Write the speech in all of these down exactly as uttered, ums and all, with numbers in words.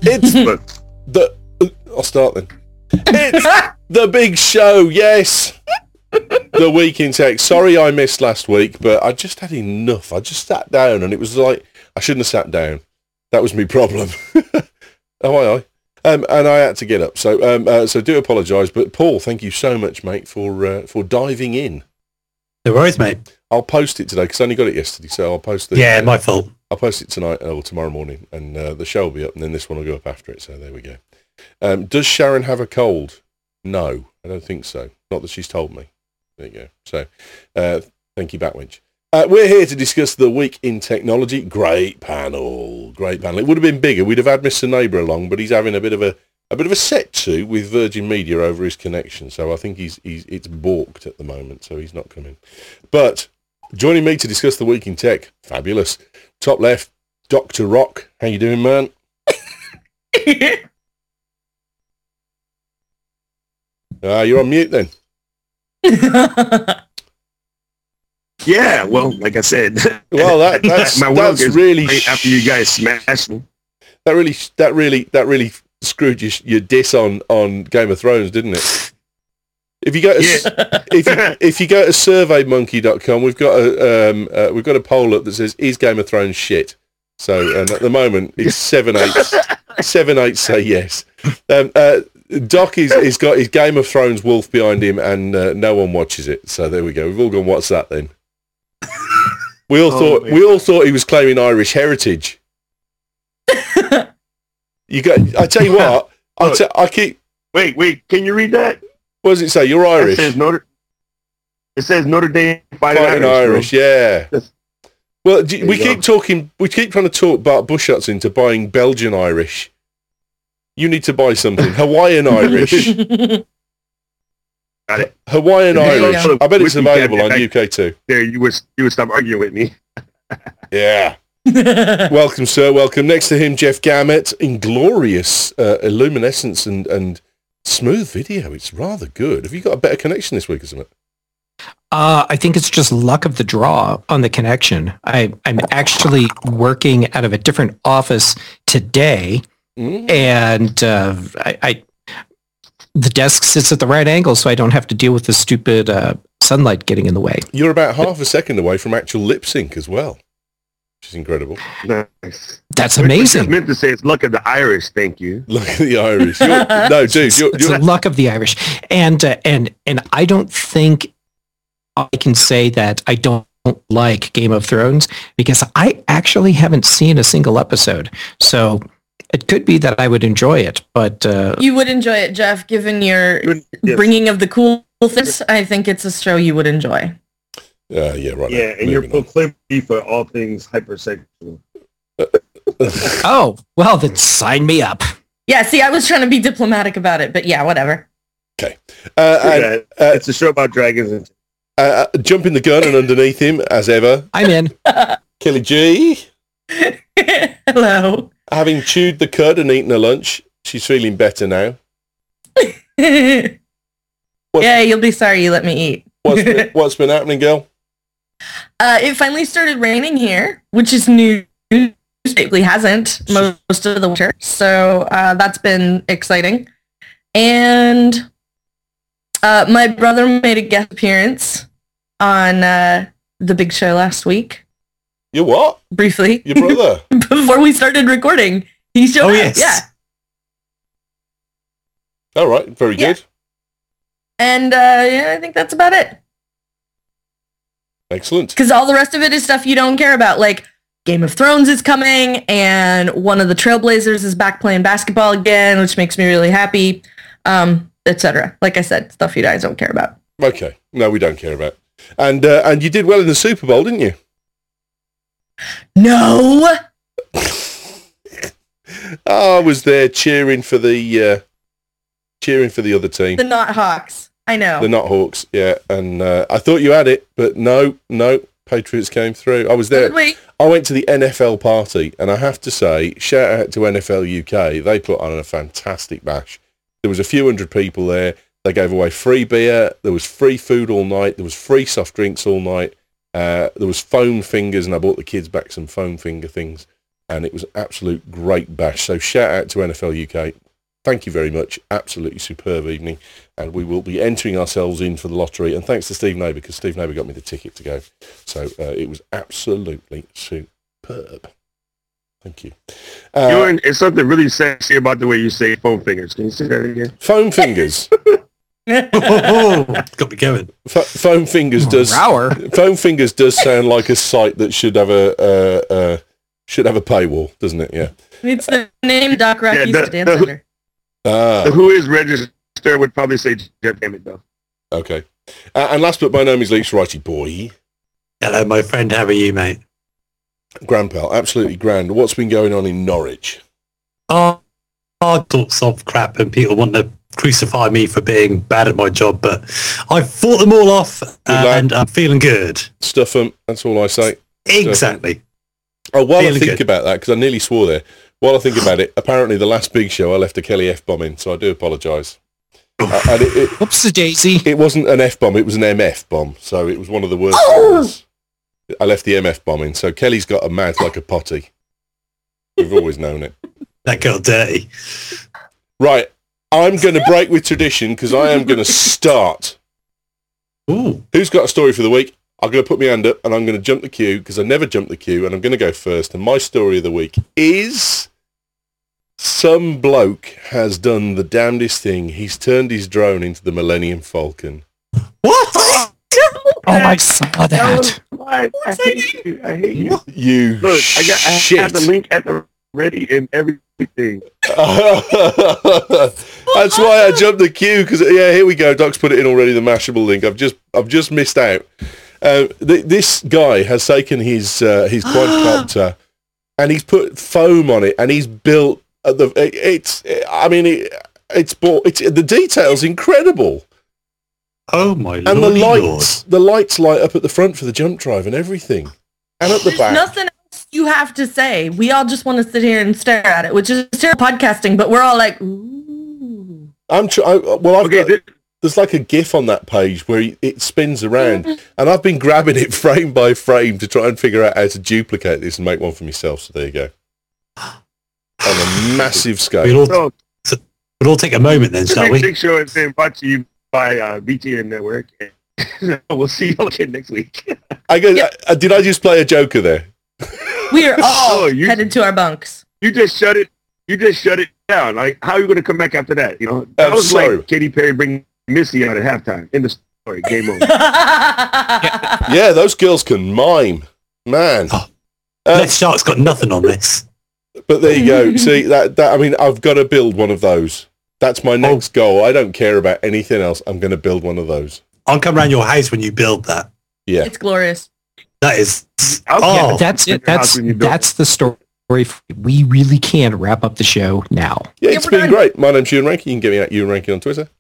It's the... I'll start then. It's the big show, yes. The Week in Tech. Sorry I missed last week, but I just had enough. I just sat down and it was like, I shouldn't have sat down. That was my problem. Oh, aye, aye. Um, and I had to get up. So um, uh, so do apologise. But Paul, thank you so much, mate, for uh, for diving in. No worries, mate. I'll post it today because I only got it yesterday. So I'll post it. Yeah, uh, my fault. I'll post it tonight or tomorrow morning, and uh, the show will be up, and then this one will go up after it. So there we go. Um, does Sharon have a cold? No, I don't think so. Not that she's told me. There you go. So uh, thank you, Batwinch. Uh, we're here to discuss the Week in Technology. Great panel, great panel. It would have been bigger. We'd have had Mister Neighbour along, but he's having a bit of a a bit of a set to with Virgin Media over his connection. So I think he's he's it's balked at the moment, so he's not coming. But joining me to discuss the Week in Tech, fabulous. Top left, Doctor Rock. How you doing, man? Ah, uh, you're on mute then. Yeah, well, like I said, well, that, that's my that's really after you guys smashed me. That really, that really, that really screwed your your diss on, on Game of Thrones, didn't it? If you go to Yeah. if you, if you go to survey monkey dot com, we've got a um, uh, we've got a poll up that says is Game of Thrones shit. So, and at the moment it's seven eight seven eight say yes. Um, uh, Doc is he's got his Game of Thrones wolf behind him, and uh, no one watches it. So there we go. We've all gone. What's that then? We all oh, thought man. we all thought he was claiming Irish heritage. You got. I tell you what. I t- I keep. Wait, wait. Can you read that? What does it say? You're Irish. It says Notre. It says Notre Dame fighting, fighting Irish. Irish yeah. That's, well, do, we keep go. talking. We keep trying to talk Bart Bushatz into buying Belgian Irish. You need to buy something Hawaiian Irish. Got it. Hawaiian Irish. I bet it's available on U K too. There, you would you would stop arguing with me. Yeah. Welcome, sir. Welcome. Next to him, Jeff Gamet, in glorious uh, illuminescence and, and smooth video. It's rather good. Have you got a better connection this week or something? Uh, I think it's just luck of the draw on the connection. I, I'm actually working out of a different office today, mm. and uh, I, I the desk sits at the right angle, so I don't have to deal with the stupid uh, sunlight getting in the way. You're about half a second away from actual lip sync as well, which is incredible. Nice. That's amazing. I meant to say it's luck of the Irish. Thank you. Luck of the Irish. You're, no, dude, you're, it's you're... the luck of the Irish, and uh, and and I don't think I can say that I don't like Game of Thrones because I actually haven't seen a single episode. So it could be that I would enjoy it, but uh, you would enjoy it, Jeff. Given your yes. bringing of the cool things, I think it's a show you would enjoy. Uh, yeah, right. Yeah, and your proclivity for all things hypersexual. Oh, well, then sign me up. Yeah, see, I was trying to be diplomatic about it, but yeah, whatever. Okay. Uh, and, uh, it's a show about dragons. And uh, uh, jumping the gun and underneath him, as ever. I'm in. Kelly G. Hello. Having chewed the cud and eaten her lunch, she's feeling better now. Yeah, you'll be sorry you let me eat. What's been, what's been happening, girl? Uh, it finally started raining here, which is new. Basically hasn't most of the winter, so uh, that's been exciting. And uh, my brother made a guest appearance on uh, the big show last week. Your what? Briefly. Your brother? Before we started recording, he showed oh, up. Yes. Yeah. All right, very yeah. good. And uh, yeah, I think that's about it. Excellent. Because all the rest of it is stuff you don't care about, like Game of Thrones is coming, and one of the Trailblazers is back playing basketball again, which makes me really happy, um, et cetera. Like I said, stuff you guys don't care about. Okay. No, we don't care about. And uh, and you did well in the Super Bowl, didn't you? No! Oh, I was there cheering for the uh, cheering for the other team. The Not Hawks. I know. The Not Hawks, yeah. And uh, I thought you had it, but no, no. Patriots came through. I was there. Wait. I went to the N F L party, and I have to say, shout out to N F L U K. They put on a fantastic bash. There was a few hundred people there. They gave away free beer. There was free food all night. There was free soft drinks all night. Uh, there was foam fingers, and I bought the kids back some foam finger things. and it was an absolute great bash. So shout out to N F L U K. Thank you very much. Absolutely superb evening. And we will be entering ourselves in for the lottery. And thanks to Steve Neighbour, because Steve Neighbour got me the ticket to go. So uh, it was absolutely superb. Thank you. Uh, Ewan, it's something really sexy about the way you say foam fingers. Can you say that again? Foam fingers. oh, got me going. F- foam fingers does. Rower. Foam fingers does sound like a site that should have a uh, uh, should have a paywall, doesn't it? Yeah. It's the name Doc Rock Yeah, used the- to dance the- under. Ah. The Who is registered would probably say Jeff Hammond, though. Okay. Uh, and last but by no means least, righty boy, Hello, my friend. How are you, mate? Grandpal, absolutely grand. What's been going on in Norwich? Oh, all sorts of crap, and people want to crucify me for being bad at my job, but I fought them all off, uh, lad. and I'm feeling good. Stuff 'em, that's all I say. Exactly. Oh, while Feeling I think good. about that, because I nearly swore there, while I think about it, apparently the last big show I left a Kelly F-bomb in, so I do apologise. uh, and it, it, Whoops, Daisy. it wasn't an F-bomb, it was an M F bomb, so it was one of the worst Oh! ones. I left the M F bomb in, so Kelly's got a mouth like a potty. We've always known it. That got dirty. Right, I'm going to break with tradition, because I am going to start. Ooh. Who's got a story for the week? I'm going to put my hand up and I'm going to jump the queue because I never jump the queue and I'm going to go first. And my story of the week is some bloke has done the damnedest thing. He's turned his drone into the Millennium Falcon. What? Oh, I saw that. What? I hate you. I hate you. You Look, I got I shit. have the link at the ready and everything. That's why I jumped the queue because yeah, here we go. Doc's put it in already. The Mashable link. I've just I've just missed out. Uh, th- this guy has taken his uh, his quadcopter and he's put foam on it and he's built uh, the. It, it's I mean it, it's bought. It's the details incredible Oh my and the lordy lord. lights the lights light up at the front for the jump drive and everything and at the There's back. nothing else you have to say. We all just want to sit here and stare at it, which is terrible podcasting, but we're all like, ooh. I'm tr- I, well. I've Okay, got, this, there's like a GIF on that page where he, it spins around, and I've been grabbing it frame by frame to try and figure out how to duplicate this and make one for myself. So there you go. On a massive We'll scale. all, so we'll all take a moment then, the shall next we? big show is being brought to you by uh, B T N Network. We'll see you all again next week. I go, Yep. uh, did I just play a Joker there? We are all Oh, you- headed to our bunks. You just shut it. You just shut it down. Like, how are you going to come back after that? You know, that I'm was sorry. like Katy Perry bringing Missy out at halftime in the story. Game over. Yeah, those girls can mime, man. Oh. Uh, Lex Shark's got nothing on this. but there you go. See that? That I mean, I've got to build one of those. That's my next goal. I don't care about anything else. I'm going to build one of those. I'll come around your house when you build that. Yeah. It's glorious. That is... I'll Oh, get That's in it. your house That's when you do it. that's the story. We really can wrap up the show now. Yeah, Yeah, it's we're been done. great. My name's Ewan Rankin. You can get me at Ewan Rankin on Twitter.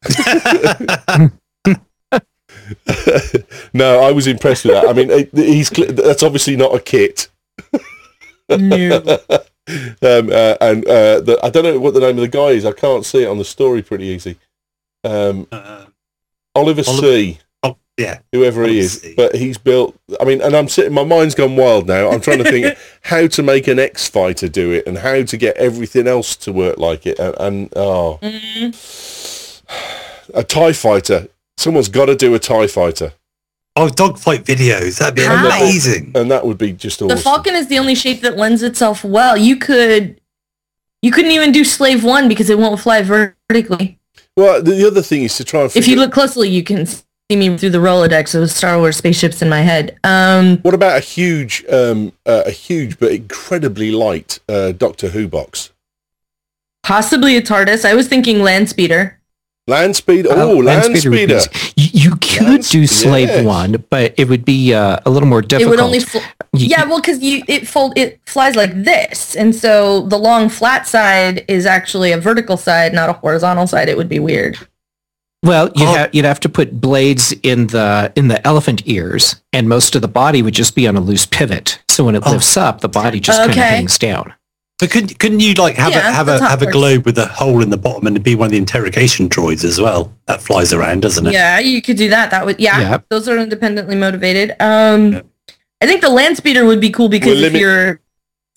No, I was impressed with that. I mean, it, he's cl- that's obviously not a kit. No. um, uh, and uh, the, I don't know what the name of the guy is. I can't see it on the story pretty easy. Um, uh, Oliver Oliver- C. oh, yeah. Whoever he Oliver is, C. but he's built. I mean, and I'm sitting. My mind's gone wild now. I'm trying to think how to make an X Fighter do it, and how to get everything else to work like it. And, and oh, Mm. a TIE Fighter. Someone's got to do a TIE Fighter, Oh, dogfight videos. That'd be How? amazing. and that would be just awesome. The Falcon is the only shape that lends itself well. You could, you couldn't even do Slave One because it won't fly vertically. Well, the, the other thing is to try and If you figure- look closely, you can see me through the Rolodex of Star Wars spaceships in my head. Um, What about a huge, um, uh, a huge but incredibly light uh, Doctor Who box? possibly a TARDIS. I was thinking land speeder. Land speed. Uh, Oh, land Landspeeder would be- speeder. You, you could Lands- do Slave yes. One, but it would be uh, a little more difficult. It would only, fl- You- yeah, well, because you it fold it flies like this, and so the long flat side is actually a vertical side, not a horizontal side. It would be weird. Well, you'd, Oh. ha- you'd have to put blades in the in the elephant ears, and most of the body would just be on a loose pivot. So when it Oh. lifts up, the body just kind of Okay. hangs down. But couldn't couldn't you like have Yeah, a have that's a how have it a works. globe with a hole in the bottom and it'd be one of the interrogation droids as well? That flies around, doesn't it? Yeah, you could do that. That would, yeah, Yep. those are independently motivated. Um, Yep. I think the land speeder would be cool because We'll if limit- you're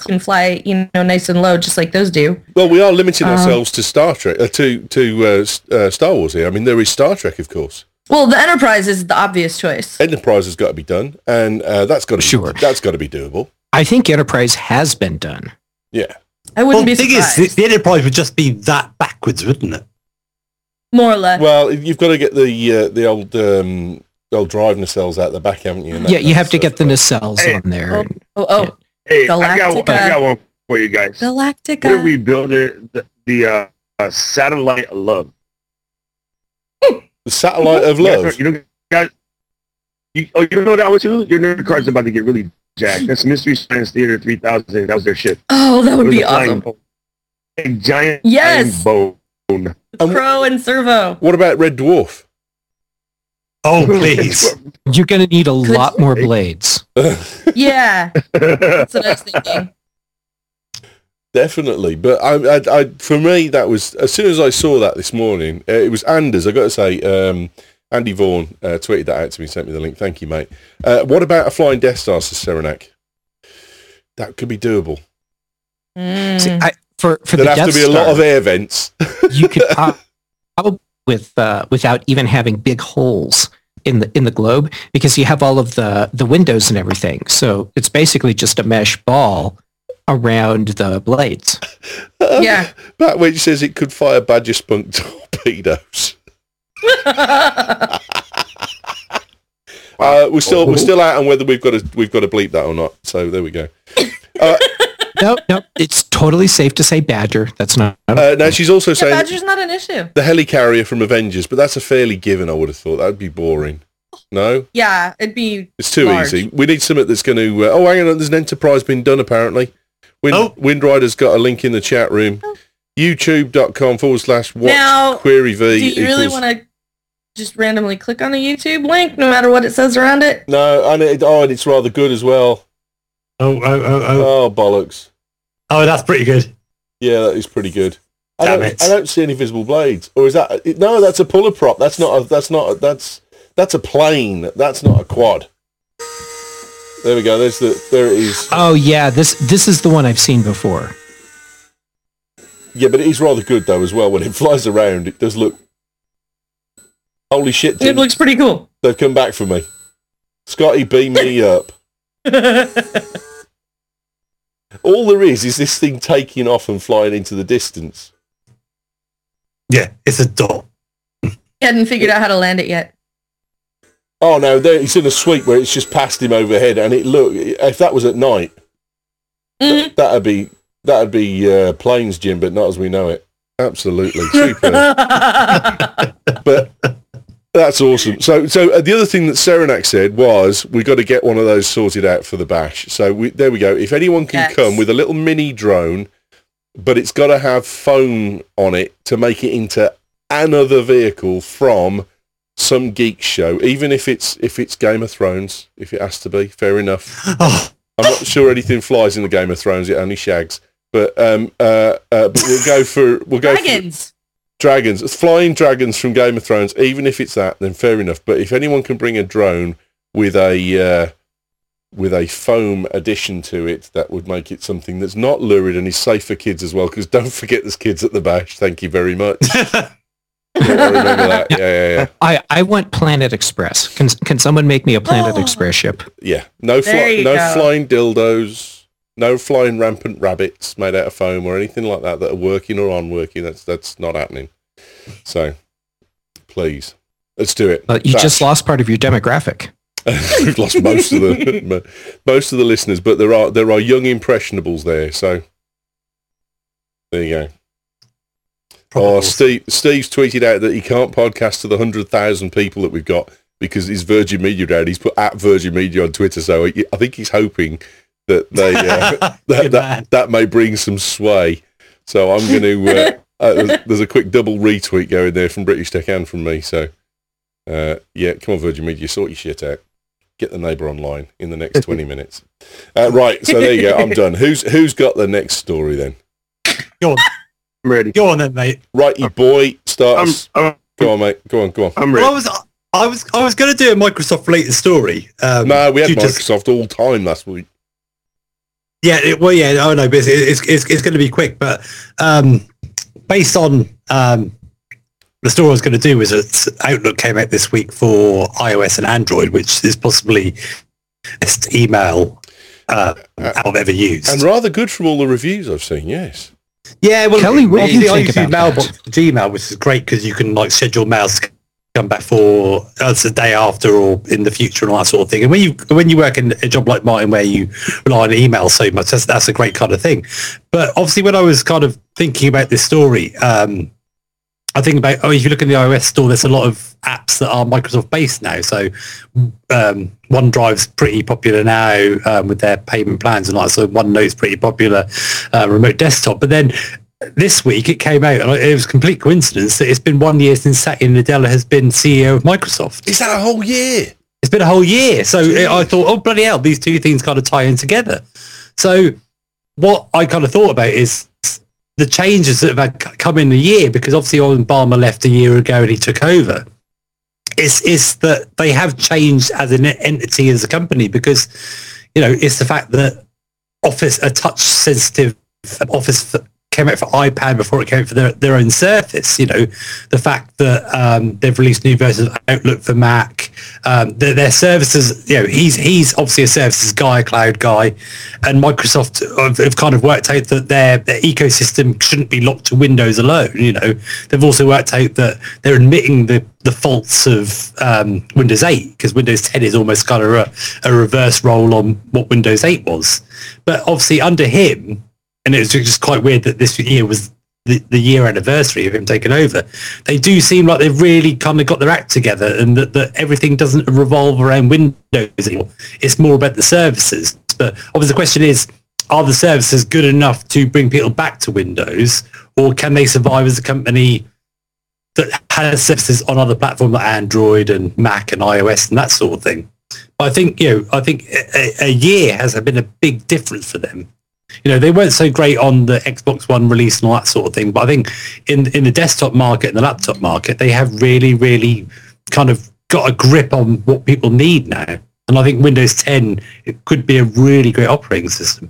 can fly, you know, nice and low, just like those do. Well, we are limiting Um, ourselves to Star Trek, uh, to to uh, s- uh, Star Wars here. I mean, there is Star Trek, of course. Well, the Enterprise is the obvious choice. Enterprise has got to be done, and uh, that's got to Sure. be, that's got to be doable. I think Enterprise has been done. Yeah. I Well, wouldn't the be thing surprised. is, the, the Enterprise would just be that backwards, wouldn't it? More or less. Well, you've got to get the uh, the old um, the old drive nacelles out the back, haven't you? and that Yeah, kind you of have to stuff, get the but- nacelles Hey. on there. oh, oh, oh. Hey, I got, one, I Galactica. got one for you guys. Galactica. What if we build it, the, the uh, uh, satellite of love? The satellite of You guys love. know- You know, guys, you, oh, you don't know that one too? Your nerd card's about to get really jacked. That's Mystery Science Theater three thousand. That was their ship. Oh, that It would was be a flying awesome. bone. A giant Yes. flying bone. And wh- Crow and Servo. What about Red Dwarf? Oh, please. You're going to need a Could- lot more blades. Yeah, that's what I was thinking. Definitely, but I, I, I, for me, that was as soon as I saw that this morning. Uh, it was Anders. I got to say, um, Andy Vaughan uh, tweeted that out to me, sent me the link. Thank you, mate. Uh, what about a flying Death Star, says Serenak? That could be doable. Mm. See, I, for for There'd the have Death to be a lot Star, of air vents. you could prob- probably with uh, without even having big holes in the in the globe, because you have all of the the windows and everything. So it's basically just a mesh ball around the blades. Yeah. Pat Wedge says it could fire Badger Spunk torpedoes. Uh, we're still we're still out on whether we've got to we've got to bleep that or not. So there we go. Uh, No, no, it's totally safe to say Badger. That's not. uh, now she's also Yeah, saying Badger's not an issue. the helicarrier from Avengers, but that's a fairly given. I would have thought that would be boring. No, Yeah, it'd be. it's too Large. easy. We need something that's going to. Uh, oh, hang on, there's an Enterprise been done apparently. Wind, Oh. Windrider's got a link in the chat room. YouTube.com forward slash watch Now, query V. Do you really equals- want to just randomly click on a YouTube link, no matter what it says around it? No, and it, oh, and it's rather good as well. Oh, oh, oh, oh. Oh, bollocks. Oh, that's pretty good. Yeah, that is pretty good. I Damn don't, it. I don't see any visible blades. Or is that... it- No, that's a puller prop. That's not a... That's not a, that's... That's a plane. That's not a quad. There we go. There's the... There it is. Oh yeah, this this is the one I've seen before. Yeah, but it is rather good, though, as well. When it flies around, it does look... Holy shit, It Tim. looks pretty cool. They've come back for me. Scotty, beam me up. All there is is this thing taking off and flying into the distance. Yeah, it's a dot. Hadn't figured out how to land it yet. Oh no, there, it's in a sweep where it's just past him overhead, and it look. If that was at night, Mhm. th- that'd be that'd be uh, planes, Jim, but not as we know it. Absolutely super. But that's awesome. So, so uh, the other thing that Serenak said was we got to get one of those sorted out for the bash. So we, there we go. If anyone can Yes. come with a little mini drone, but it's got to have foam on it to make it into another vehicle from some geek show, even if it's if it's Game of Thrones, if it has to be. Fair enough. Oh, I'm not sure anything flies in the Game of Thrones. It only shags. But um, uh, uh, but we'll go for we'll go for Dragons. dragons, flying dragons from Game of Thrones. Even if it's that, then fair enough. But if anyone can bring a drone with a uh, with a foam addition to it, that would make it something that's not lurid and is safe for kids as well. Because don't forget, there's kids at the bash. Thank you very much. Yeah, I remember that. Yeah, yeah, yeah. I, I want Planet Express. Can can someone make me a Planet Oh. Express ship? Yeah, no, There fly, you no go. flying dildos, no flying rampant rabbits made out of foam or anything like that that are working or on working. That's that's not happening. So, please, let's do it. Uh, you Bash. just lost part of your demographic. We've lost most of the most of the listeners, but there are there are young impressionables there. So there you go. Oh, Steve Steve's tweeted out that he can't podcast to the hundred thousand people that we've got because his Virgin Media down. He's put at Virgin Media on Twitter, so I I think he's hoping that they uh, that, Good man. that that may bring some sway. So I'm going to. Uh, uh, there's, there's a quick double retweet going there from British Tech and from me. So uh, yeah, come on, Virgin Media, sort your shit out. Get the neighbour online in the next twenty minutes. Uh, right, so there you go. I'm done. Who's who's got the next story then? Go on, I'm ready. go on then, mate. Right, you boy, start. I'm, us. I'm, Go on, mate. Go on, go on. I'm Well, I ready. was, I was, I was going to do a Microsoft related story. Um, No, we had you just- Microsoft all time last week. Yeah, it, well, yeah, oh no, but it's it's, it's, it's going to be quick. But um, based on um, the story I was going to do is that Outlook came out this week for iOS and Android, which is possibly the best email uh, I've ever used. And rather good from all the reviews I've seen, yes. Yeah, well, Kelly, what do you I think use about Mailbox that? for Gmail, which is great because you can like schedule mails to come back for uh, the day after or in the future and all that sort of thing. And when you when you work in a job like mine where you rely on email so much, that's, that's a great kind of thing. But obviously, when I was kind of thinking about this story, um, I think about, oh, if you look in the iOS store, there's a lot of apps that are Microsoft based now. So um, OneDrive's pretty popular now um, with their payment plans and all that. So OneNote's pretty popular, uh, remote desktop. But then this week it came out, and it was a complete coincidence that it's been one year since Satya Nadella has been C E O of Microsoft. Is that a whole year? It's been a whole year. So it, I thought, oh, bloody hell, these two things kind of tie in together. So what I kind of thought about is the changes that have had come in a year, because obviously Obama left a year ago and he took over, is is that they have changed as an entity, as a company, because, you know, it's the fact that Office, a touch-sensitive Office came out for iPad before it came out for their, their own Surface. You know, the fact that um, they've released new versions of Outlook for Mac, um, their, their services, you know, he's he's obviously a services guy, a cloud guy, and Microsoft have, have kind of worked out that their, their ecosystem shouldn't be locked to Windows alone. You know, they've also worked out that they're admitting the, the faults of um, Windows eight, because Windows ten is almost kind of a, a reverse role on what Windows eight was. But obviously under him, and it was just quite weird that this year was the, the year anniversary of him taking over, they do seem like they've really kind of got their act together, and that, that everything doesn't revolve around Windows anymore. It's more about the services. But obviously the question is, are the services good enough to bring people back to Windows, or can they survive as a company that has services on other platforms like Android and Mac and iOS and that sort of thing? I think, you know, I think a, a year has been a big difference for them. You know, they weren't so great on the Xbox One release and all that sort of thing, but I think in in the desktop market and the laptop market, they have really, really kind of got a grip on what people need now. And I think Windows ten, it could be a really great operating system.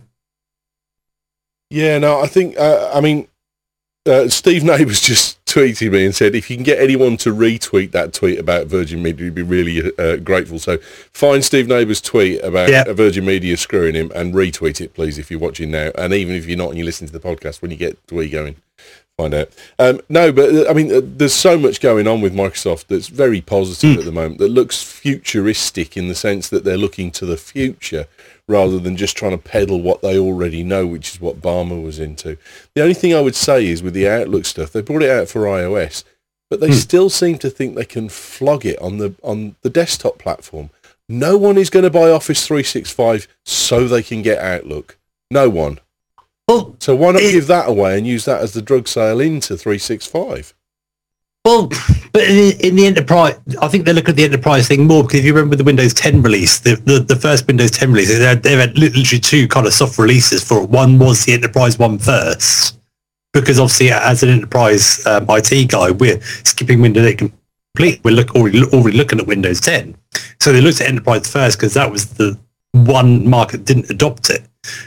Yeah, no, I think, uh, I mean, uh, Steve Neighbours just tweeted me and said, if you can get anyone to retweet that tweet about Virgin Media, you'd be really uh, grateful. So find Steve Neighbours' tweet about yeah. Virgin Media screwing him and retweet it, please, if you're watching now. And even if you're not and you listen to the podcast, when you get to where you're going, find out. Um, no, but uh, I mean, uh, there's so much going on with Microsoft that's very positive mm. at the moment, that looks futuristic in the sense that they're looking to the future rather than just trying to peddle what they already know, which is what Barmer was into. The only thing I would say is with the Outlook stuff, they brought it out for iOS, but they mm. still seem to think they can flog it on the on the desktop platform. No one is going to buy Office three sixty-five so they can get Outlook. No one. Well, so why not it, give that away and use that as the drug sale into three sixty-five? Well, but in, in the enterprise, I think they look at the enterprise thing more, because if you remember the Windows ten release, the, the, the first Windows ten release, they had, they had literally two kind of soft releases for it. One was the enterprise one first, because obviously as an enterprise um, I T guy, we're skipping Windows eight completely. We're look, already, already looking at Windows ten. So they looked at enterprise first because that was the one market that didn't adopt it.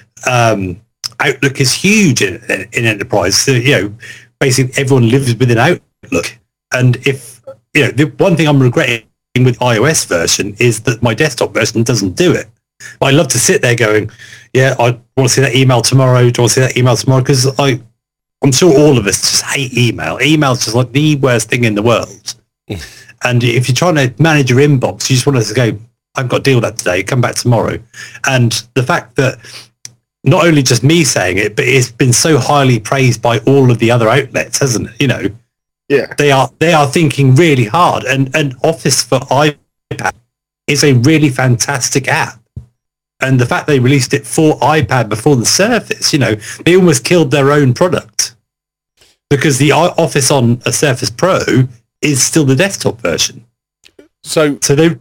Um, Outlook is huge in, in enterprise. So, you know, basically everyone lives within Outlook. And if, you know, the one thing I'm regretting with iOS version is that my desktop version doesn't do it. I love to sit there going, yeah, I want to see that email tomorrow. Do I want to see that email tomorrow? Because I, I'm sure all of us just hate email. Email is just like the worst thing in the world. And if you're trying to manage your inbox, you just want to go, I've got to deal with that today, come back tomorrow. And the fact that not only just me saying it, but it's been so highly praised by all of the other outlets, hasn't it? You know, yeah, they are they are thinking really hard. And, and Office for iPad is a really fantastic app. And the fact they released it for iPad before the Surface, you know, they almost killed their own product, because the Office on a Surface Pro is still the desktop version. So, so they.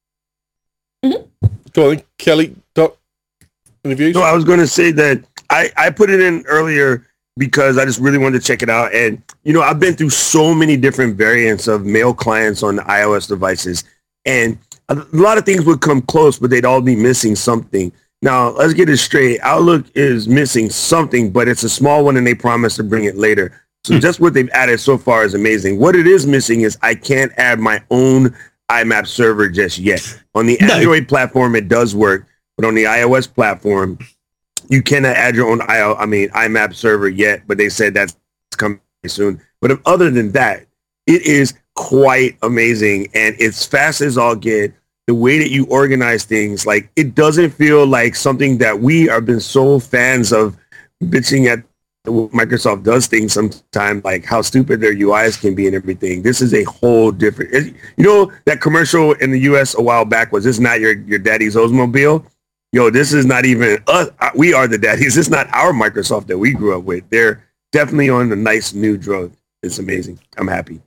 Mm-hmm. Go on, Kelly. Doc, any views? No, I was going to say that I, I put it in earlier because I just really wanted to check it out. And, you know, I've been through so many different variants of mail clients on the iOS devices. And a lot of things would come close, but they'd all be missing something. Now, let's get it straight. Outlook is missing something, but it's a small one, and they promise to bring it later. So hmm. just what they've added so far is amazing. What it is missing is I can't add my own I M A P server just yet. On the no. Android platform, it does work, but on the iOS platform, you cannot add your own I O, I mean I M A P server yet. But they said that's coming soon. But if, other than that, it is quite amazing, and it's fast as all get. The way that you organize things, like it doesn't feel like something that we have been so fans of bitching at Microsoft does things sometimes, like how stupid their U Is can be and everything. This is a whole different, you know, that commercial in the U S a while back was, this not your, your daddy's Oldsmobile? Yo, this is not even us. We are the daddies. This is not our Microsoft that we grew up with. They're definitely on a nice new drug. It's amazing. I'm happy.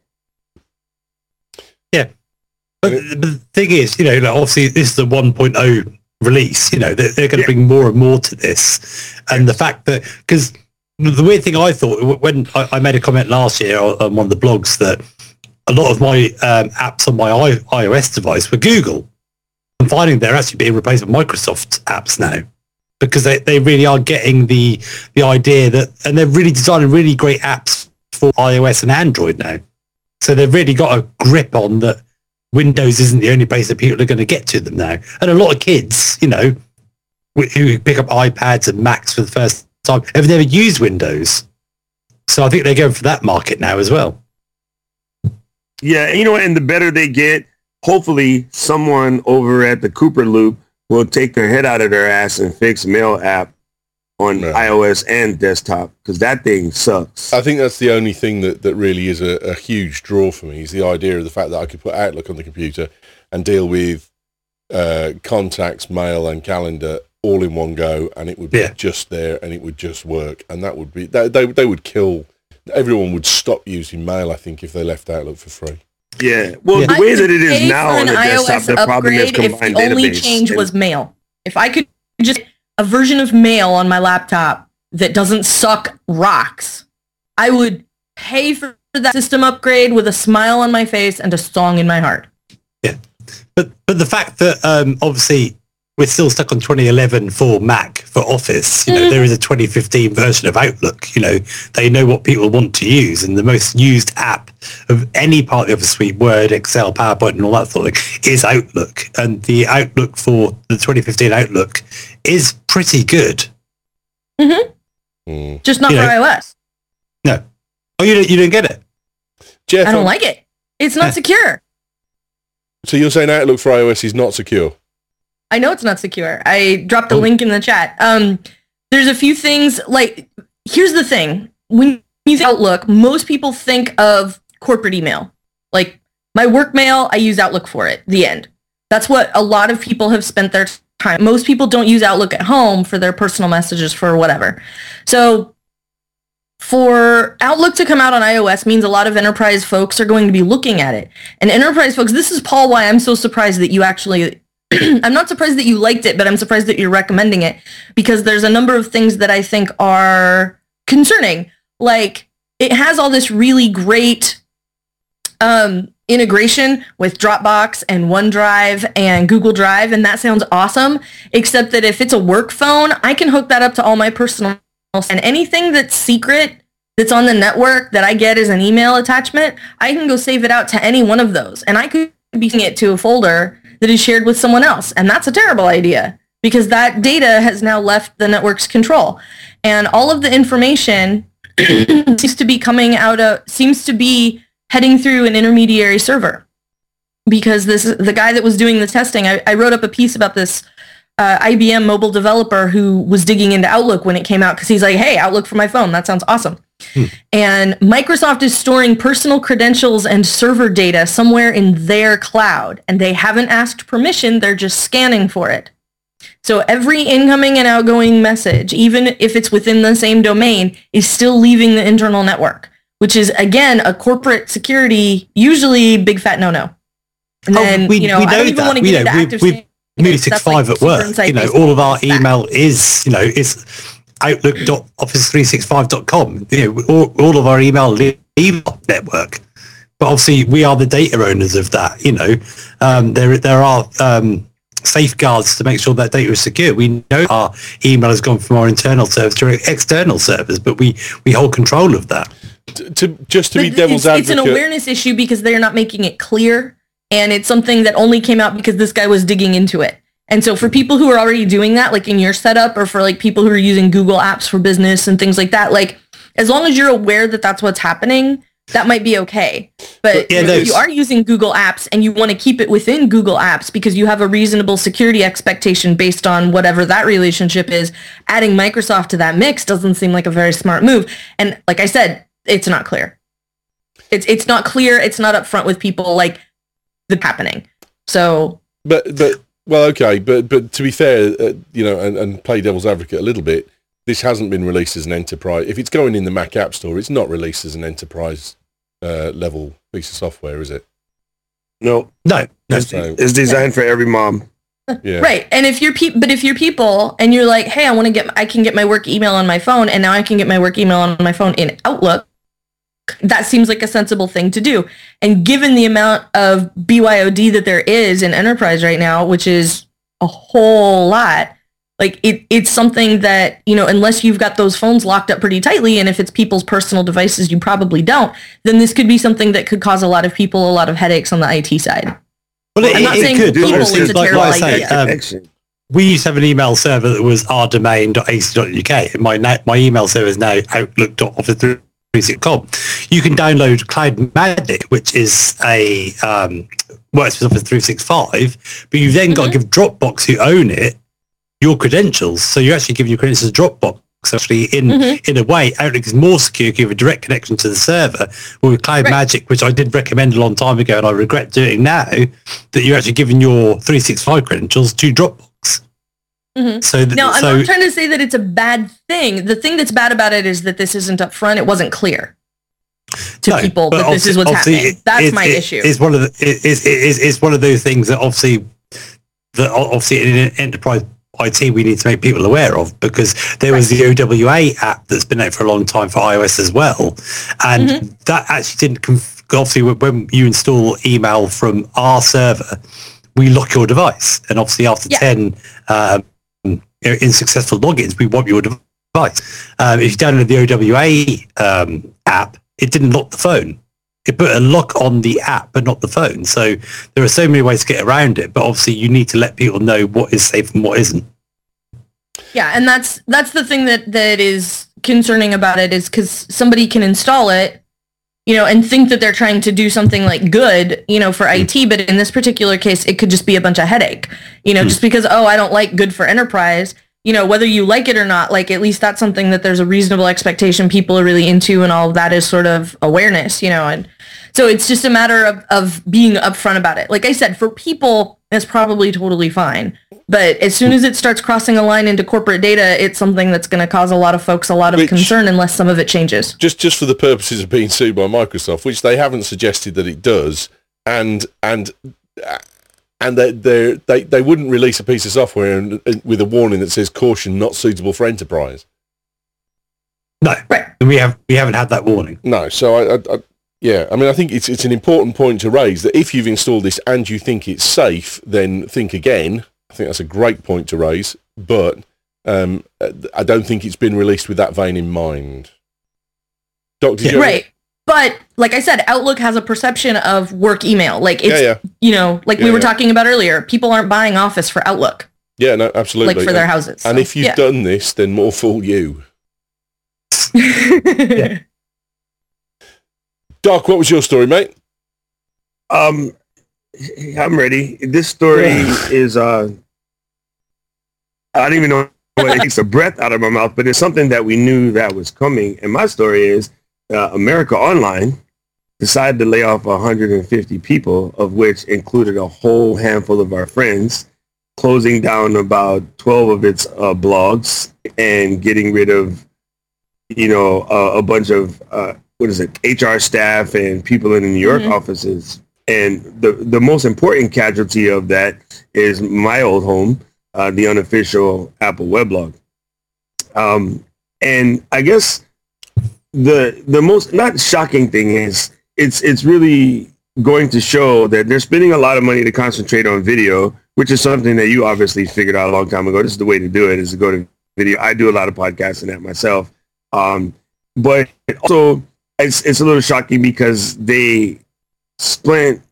Yeah. But, but the thing is, you know, like obviously this is the one point oh release, you know, they're, they're going to yeah. bring more and more to this. And the fact that, because the weird thing I thought, when I, I made a comment last year on one of the blogs that a lot of my um, apps on my I, iOS device were Google. I'm finding they're actually being replaced with Microsoft apps now, because they, they really are getting the the idea that, and they're really designing really great apps for iOS and Android now. So they've really got a grip on that. Windows isn't the only place that people are going to get to them now. And a lot of kids, you know, who pick up iPads and Macs for the first time have never used Windows. So I think they're going for that market now as well. Yeah, you know, and the better they get, hopefully someone over at the Cooper Loop will take their head out of their ass and fix Mail app on right. iOS and desktop, because that thing sucks. I think that's the only thing that, that really is a, a huge draw for me, is the idea of the fact that I could put Outlook on the computer and deal with uh, contacts, mail, and calendar all in one go, and it would be yeah. just there, and it would just work, and that would be that, they they would kill. Everyone would stop using mail, I think, if they left Outlook for free. Yeah, well, yeah. the way that it is now on the desktop, the problem is combined if the only change and, was mail. If I could just a version of mail on my laptop that doesn't suck rocks, I would pay for that system upgrade with a smile on my face and a song in my heart. Yeah, but but the fact that um, obviously we're still stuck on twenty eleven for Mac, for Office, you know, mm. there is a twenty fifteen version of Outlook. You know, they know what people want to use, and the most used app of any part of the Office suite, Word, Excel, PowerPoint, and all that sort of thing, is Outlook. And the Outlook for the twenty fifteen Outlook is pretty good. Mm-hmm. Mm. Just not you for know, iOS. No. Oh, you don't, you don't get it? Jeff, I don't um, like it. It's not secure. So you're saying Outlook for iOS is not secure? I know it's not secure. I dropped a oh. link in the chat. Um, there's a few things, like, here's the thing. When you use Outlook, most people think of corporate email. Like, my work mail, I use Outlook for it. The end. That's what a lot of people have spent their time. Most people don't use Outlook at home for their personal messages, for whatever. So for Outlook to come out on iOS means a lot of enterprise folks are going to be looking at it. And enterprise folks, this is, Paul, why I'm so surprised that you actually... I'm not surprised that you liked it, but I'm surprised that you're recommending it, because there's a number of things that I think are concerning. Like, it has all this really great um, integration with Dropbox and OneDrive and Google Drive, and that sounds awesome, except that if it's a work phone, I can hook that up to all my personal, and anything that's secret that's on the network that I get as an email attachment, I can go save it out to any one of those, and I could be sending it to a folder that is shared with someone else. And that's a terrible idea, because that data has now left the network's control. And all of the information seems to be coming out of, seems to be heading through an intermediary server. Because this the guy that was doing the testing, I, I wrote up a piece about this uh, I B M mobile developer who was digging into Outlook when it came out, because he's like, hey, Outlook for my phone, that sounds awesome. Hmm. And Microsoft is storing personal credentials and server data somewhere in their cloud, and they haven't asked permission, they're just scanning for it. So every incoming and outgoing message, even if it's within the same domain, is still leaving the internal network, which is, again, a corporate security, usually big fat no-no. And then, oh, we, you know, we know I don't even that. want to get into active we, Moody sixty-five like at work, you know, all of our email is, you know, is outlook dot office three sixty-five dot com. You know, all, all of our email email network. But obviously, we are the data owners of that. You know, um, there there are um, safeguards to make sure that data is secure. We know our email has gone from our internal servers to external servers, but we, we hold control of that. To, to just to But be devil's it's, advocate, it's an awareness issue because they're not making it clear, and it's something that only came out because this guy was digging into it. And so for people who are already doing that, like in your setup, or for like people who are using Google Apps for business and things like that, like as long as you're aware that that's what's happening, that might be okay. But Yeah, if those- you are using Google Apps and you want to keep it within Google Apps because you have a reasonable security expectation based on whatever that relationship is, adding Microsoft to that mix doesn't seem like a very smart move. And like I said, it's not clear. It's it's not clear. It's not upfront with people like the happening. So, but but well, okay, but but to be fair, uh, you know, and, and play devil's advocate a little bit, this hasn't been released as an enterprise. If it's going in the Mac App Store, it's not released as an enterprise uh, level piece of software, is it? No, No, no. it's, So- it's designed for every mom. Yeah. right. And if you're pe- but if you're people and you're like, hey, I want to get, I can get my work email on my phone, and now I can get my work email on my phone in Outlook. That seems like a sensible thing to do. And given the amount of B Y O D that there is in enterprise right now, which is a whole lot, like it, it's something that, you know, unless you've got those phones locked up pretty tightly, and if it's people's personal devices, you probably don't, then this could be something that could cause a lot of people a lot of headaches on the I T side. Well, it, I'm not it saying could, for but people obviously, it's a like, terrible like I say, idea. um, Connection. we used to have an email server that was our domain dot a c dot u k, and my na- my email server is now outlook dot office three sixty dot com. You can download Cloud Magic, which is a um, works with Office three sixty-five, but you've then got to give Dropbox, who own it, your credentials. So you're actually giving your credentials to Dropbox. So actually, in Mhm. in a way, Outlook is more secure if you have a direct connection to the server. Well, with Cloud Right. Magic, which I did recommend a long time ago, and I regret doing now, that you're actually giving your three sixty-five credentials to Dropbox. Mhm. So, th- No, I'm so not trying to say that it's a bad thing. The thing that's bad about it is that this isn't up front. It wasn't clear to no, people but that this is what's obviously- happening. obviously That's it- my it- issue. It's one of the it, it's, it's, it's one of those things that obviously that obviously in enterprise I T we need to make people aware of, because there was the O W A app that's been out for a long time for iOS as well, and Mm-hmm. that actually didn't conf- obviously when you install email from our server, we lock your device, and obviously after Yeah. ten um, in successful logins, we wipe your device. Um, if you download the O W A um, app, it didn't lock the phone. It put a lock on the app, but not the phone. So there are so many ways to get around it, but obviously you need to let people know what is safe and what isn't. Yeah, and that's that's the thing that that is concerning about it, is because somebody can install it, you know, and think that they're trying to do something like good, you know, for I T, but in this particular case, it could just be a bunch of headache, you know, just because, oh, I don't like good for enterprise, you know, whether you like it or not, like at least that's something that there's a reasonable expectation people are really into, and all of that is sort of awareness, you know, and so it's just a matter of, of being upfront about it. Like I said, for people, it's probably totally fine. But as soon as it starts crossing a line into corporate data, it's something that's going to cause a lot of folks a lot of Which- concern unless some of it changes. Just just for the purposes of being sued by Microsoft, which they haven't suggested that it does, and and and they they they they wouldn't release a piece of software and, and with a warning that says caution, not suitable for enterprise. No, Right. and we have we haven't had that warning. No, so I, I, I yeah, I mean, I think it's it's an important point to raise that if you've installed this and you think it's safe, then think again. I think that's a great point to raise, but um, I don't think it's been released with that vein in mind. Doctor, Yeah. Right. But like I said, Outlook has a perception of work email. Like it's, Yeah, yeah. you know, like Yeah, we were yeah. talking about earlier, people aren't buying Office for Outlook, Yeah, no, absolutely. like for their and, houses. and so, if you've yeah. done this, then more fool you. Doc, what was your story, mate? Um, I'm ready. This story is, uh, I don't even know what it takes a breath out of my mouth, but it's something that we knew that was coming. And my story is uh, America Online decided to lay off one hundred fifty people, of which included a whole handful of our friends, closing down about twelve of its uh, blogs and getting rid of, you know, uh, a bunch of, uh, what is it, H R staff and people in the New York Mhm. offices. And the, the most important casualty of that is my old home, uh, the unofficial Apple weblog. Um, and I guess the the most not shocking thing is it's it's really going to show that they're spending a lot of money to concentrate on video which is something that you obviously figured out a long time ago. This is the way to do it, is to go to video. I do a lot of podcasts and that myself. Um, but also, it's, it's a little shocking because they spent,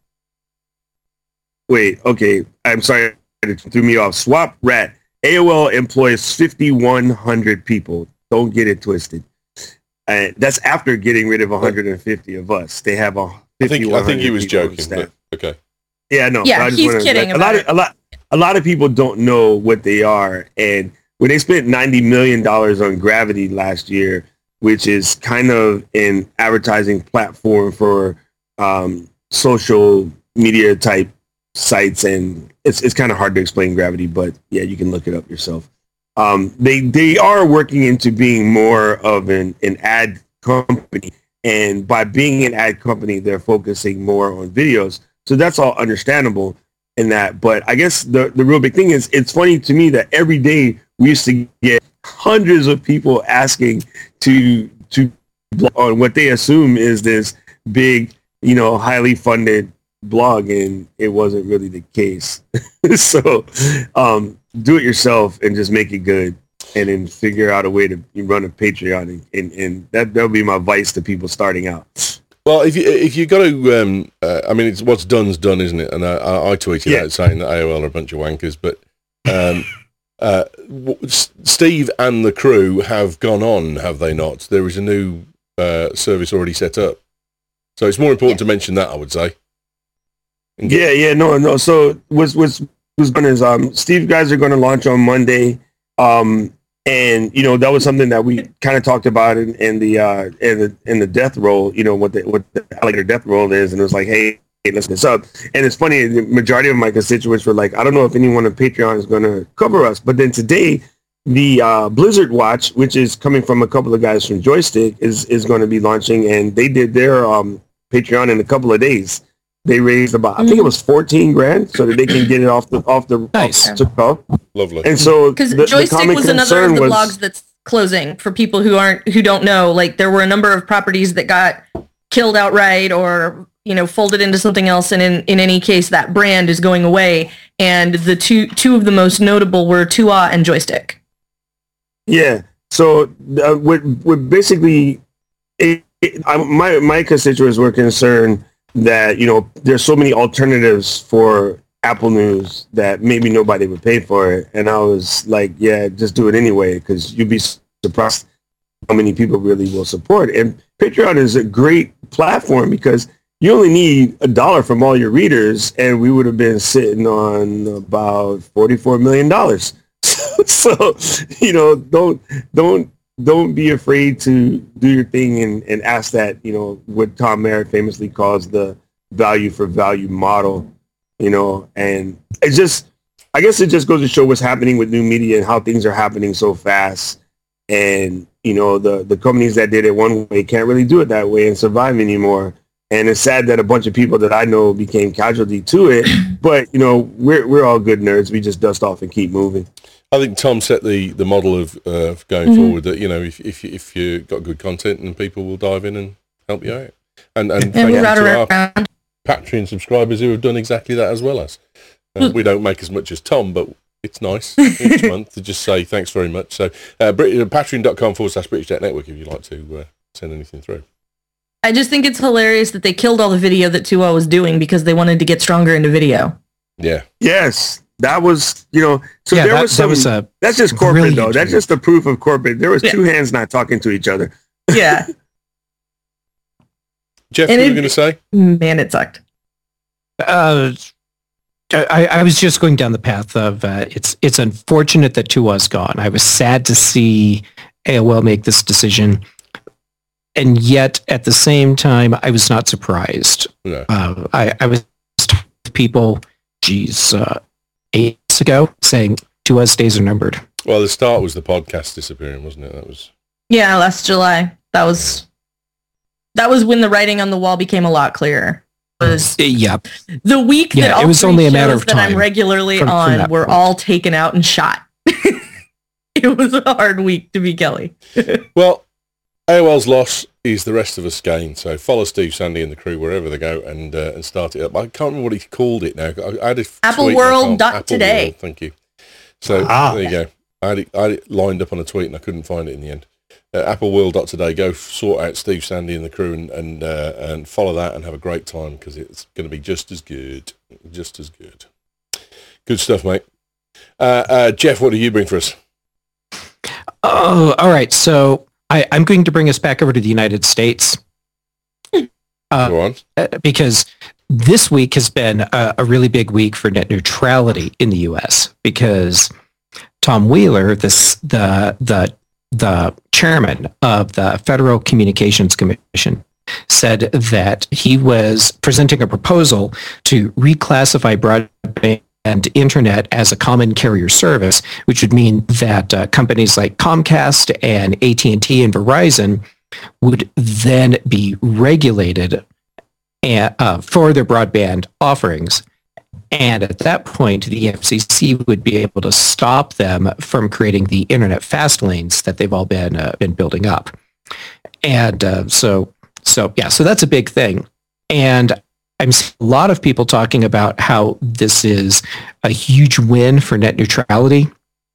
wait, okay, I'm sorry, it threw me off. Swap Rat. A O L employs fifty-one hundred people. Don't get it twisted. Uh, that's after getting rid of one hundred fifty of us. They have a I think I think he was people on joking. staff. But, okay. Yeah, no. Yeah, I just he's wanna- kidding like, a about lot it. of a lot a lot of people don't know what they are, and when they spent ninety million dollars on Gravity last year, which is kind of an advertising platform for um, social media type sites, and it's it's kind of hard to explain Gravity, but yeah, you can look it up yourself. Um, they they are working into being more of an, an ad company, and by being an ad company, they're focusing more on videos. So that's all understandable in that. But I guess the, the real big thing is, it's funny to me that every day we used to get hundreds of people asking to to blog on what they assume is this big, you know, highly funded blog, and it wasn't really the case. So um, do it yourself and just make it good, and then figure out a way to run a Patreon, and, and, and that that'll be my advice to people starting out. Well, if you if you got to, um, uh, I mean, it's what's done's done, isn't it? And I, I, I tweeted Yeah. out saying that A O L are a bunch of wankers, but um, uh, w- S- Steve and the crew have gone on, have they not? There is a new uh, service already set up, so it's more important to mention that, I would say. And get- Yeah, yeah, no, no. So what's what's what's going is um Steve guys are going to launch on Monday, um and you know that was something that we kind of talked about in, in the uh in the in the death roll. You know what the what the alligator death roll is, and it was like, hey, hey, let's this up. And it's funny, the majority of my constituents were like, I don't know if anyone on Patreon is going to cover us. But then today, the uh, Blizzard Watch, which is coming from a couple of guys from Joystick, is is going to be launching, and they did their um Patreon in a couple of days. They raised about, I think it was fourteen grand, so that they can get it off the off the Nice. off the top. Lovely. And so Because the, the Joystick common was another concern of the was, blogs that's closing for people who aren't who don't know. Like there were a number of properties that got killed outright or you know folded into something else, and in, in any case that brand is going away. And the two two of the most notable were Tua and Joystick. yeah. So uh, what what basically, it, it, I, my my constituents were concerned that you know there's so many alternatives for Apple News that maybe nobody would pay for it, and I was like, yeah, just do it anyway, because you'd be surprised how many people really will support it. And Patreon is a great platform because you only need a dollar from all your readers, and we would have been sitting on about forty-four million dollars. So, you know, don't don't don't be afraid to do your thing and, and ask that, you know, what Tom Merritt famously calls the value for value model, you know, and it's just, I guess it just goes to show what's happening with new media and how things are happening so fast. And, you know, the, the companies that did it one way can't really do it that way and survive anymore. And it's sad that a bunch of people that I know became casualty to it, but, you know, we're, we're all good nerds. We just dust off and keep moving. I think Tom set the, the model of uh, of going Mhm. forward that, you know, if if you- if you got good content and people will dive in and help you out. And and And thank we you route to our around. Patreon subscribers who have done exactly that as well as. Uh, we don't make as much as Tom, but it's nice each month to just say thanks very much. So uh, Brit- uh, patreon.com forward slash British Tech Network if you'd like to uh, send anything through. I just think it's hilarious that they killed all the video that Tua was doing because they wanted to get stronger into video. Yeah. Yes, that was, you know, so yeah, there that, was that some, was a that's just corporate brilliant though. That's tweet. just the proof of corporate. There was Yeah. two hands not talking to each other. Yeah. Jeff, And what were it- you going to say? Man, it sucked. Uh, I, I was just going down the path of uh, it's it's unfortunate that Tua's gone. I was sad to see A O L make this decision, and yet at the same time, I was not surprised. No. Uh, I, I was talking to people, geez, uh, eight years ago, saying Tua's days are numbered. Well, the start was the podcast disappearing, wasn't it? That was... Yeah, last July. That was that was when the writing on the wall became a lot clearer. It was Uh, Yeah, the week Yeah, that all it was three only a matter shows of that I'm time regularly from- from on that were point. all taken out and shot. It was a hard week to be Kelly. Well, A O L's loss is the rest of us gain. So follow Steve, Sandy, and the crew wherever they go, and uh, and start it up. I can't remember what he called it now. I, I had a Apple World dot today. Thank you. So ah. there you go. I had, it, I had it lined up on a tweet, and I couldn't find it in the end. Uh, Apple World dot today. Go sort out Steve, Sandy, and the crew, and and, uh, and follow that, and have a great time, because it's going to be just as good, just as good. Good stuff, mate. Uh, uh, Jeff, what do you bring for us? Oh, all right. So I, I'm going to bring us back over to the United States. Uh, Go on. Because this week has been a, a really big week for net neutrality in the U S, because Tom Wheeler, this the the the chairman of the Federal Communications Commission, said that he was presenting a proposal to reclassify broadband and internet as a common carrier service, which would mean that uh, companies like Comcast and A T and T and Verizon would then be regulated and, uh, for their broadband offerings. And at that point, the F C C would be able to stop them from creating the internet fast lanes that they've all been uh, been building up. And uh, so, so yeah, so that's a big thing. And I'm seeing a lot of people talking about how this is a huge win for net neutrality.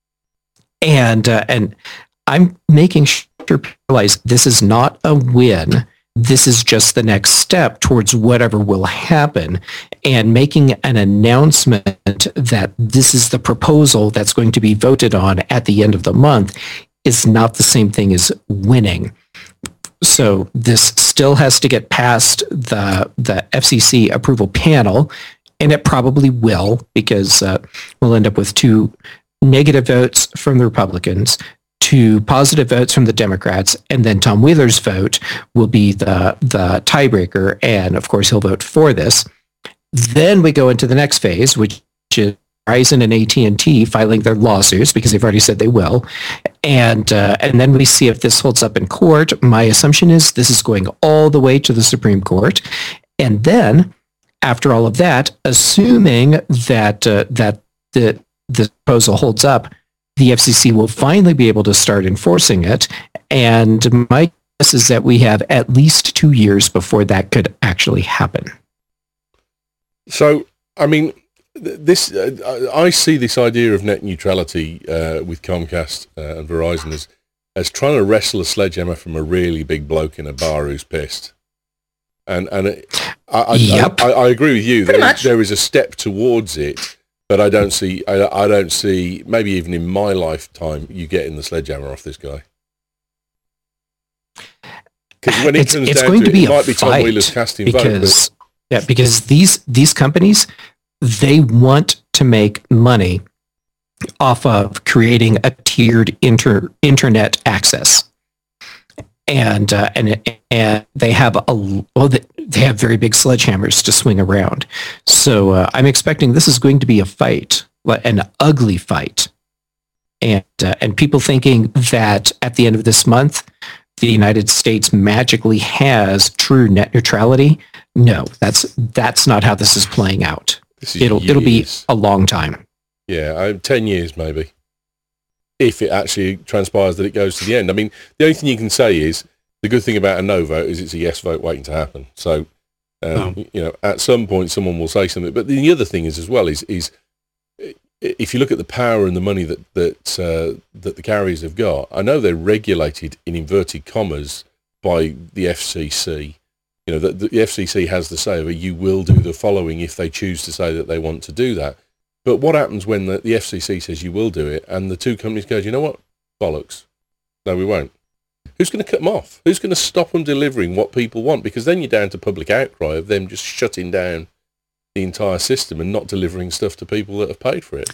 And uh, and I'm making sure people realize this is not a win. This is just the next step towards whatever will happen, and making an announcement that this is the proposal that's going to be voted on at the end of the month is not the same thing as winning. So this still has to get past the the F C C approval panel, and it probably will, because uh, we'll end up with two negative votes from the Republicans, two positive votes from the Democrats, and then Tom Wheeler's vote will be the the tiebreaker, and of course he'll vote for this. Then we go into the next phase, which is Verizon and A T and T filing their lawsuits, because they've already said they will, and uh, and then we see if this holds up in court. My assumption is this is going all the way to the Supreme Court, and then after all of that, assuming that uh, that the the proposal holds up, the F C C will finally be able to start enforcing it. And my guess is that we have at least two years before that could actually happen. So, I mean, this uh, I see this idea of net neutrality uh, with Comcast uh, and Verizon as, as trying to wrestle a sledgehammer from a really big bloke in a bar who's pissed. And and it, I, I, yep. I, I agree with you. Pretty There much. is, there is a step towards it. But I don't see, I, I don't see, maybe even in my lifetime, you getting the sledgehammer off this guy. Because when it it's, comes it's down going to, to it, be it a might be Tom fight Wheeler's casting because, vote. yeah, because these these companies, they want to make money off of creating a tiered inter, internet access. And uh, and and they have a well, they have very big sledgehammers to swing around. So uh, I'm expecting this is going to be a fight, an ugly fight, and uh, and people thinking that at the end of this month, the United States magically has true net neutrality. No, that's that's not how this is playing out. This is it'll years. it'll be a long time. Yeah, uh, ten years maybe. If it actually transpires that it goes to the end. I mean, the only thing you can say is the good thing about a no vote is it's a yes vote waiting to happen. So, um, oh. you know, at some point someone will say something. But the other thing is as well is is if you look at the power and the money that that uh, that the carriers have got, I know they're regulated in inverted commas by the F C C. You know, the, the F C C has the say over you will do the following if they choose to say that they want to do that. But what happens when the, the F C C says you will do it and the two companies go, you know what? Bollocks. No, we won't. Who's going to cut them off? Who's going to stop them delivering what people want? Because then you're down to public outcry of them just shutting down the entire system and not delivering stuff to people that have paid for it.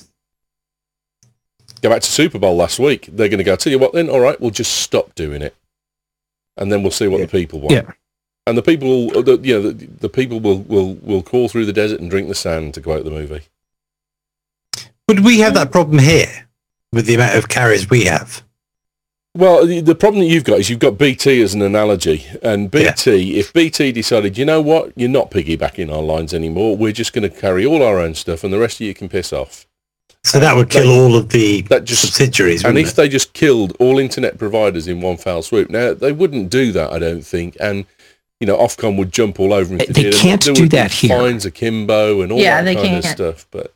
Go back to Super Bowl last week. They're going to go, tell you what then, all right, we'll just stop doing it. And then we'll see what yeah. the people want. Yeah. And the people, will, the, you know, the, the people will, will, will crawl through the desert and drink the sand, to quote the movie. Would we have that problem here with the amount of carriers we have? Well, the, the problem that you've got is you've got B T as an analogy. And B T, yeah. if B T decided, you know what, you're not piggybacking our lines anymore, we're just going to carry all our own stuff and the rest of you can piss off. So that would kill They- all of the that just- subsidiaries, And wouldn't if it? they just killed all internet providers in one foul swoop, now they wouldn't do that, I don't think. And you know, Ofcom would jump all over them. if They did, and can't there do would be that here. Fines akimbo and all Yeah, that they kind of can't. stuff. But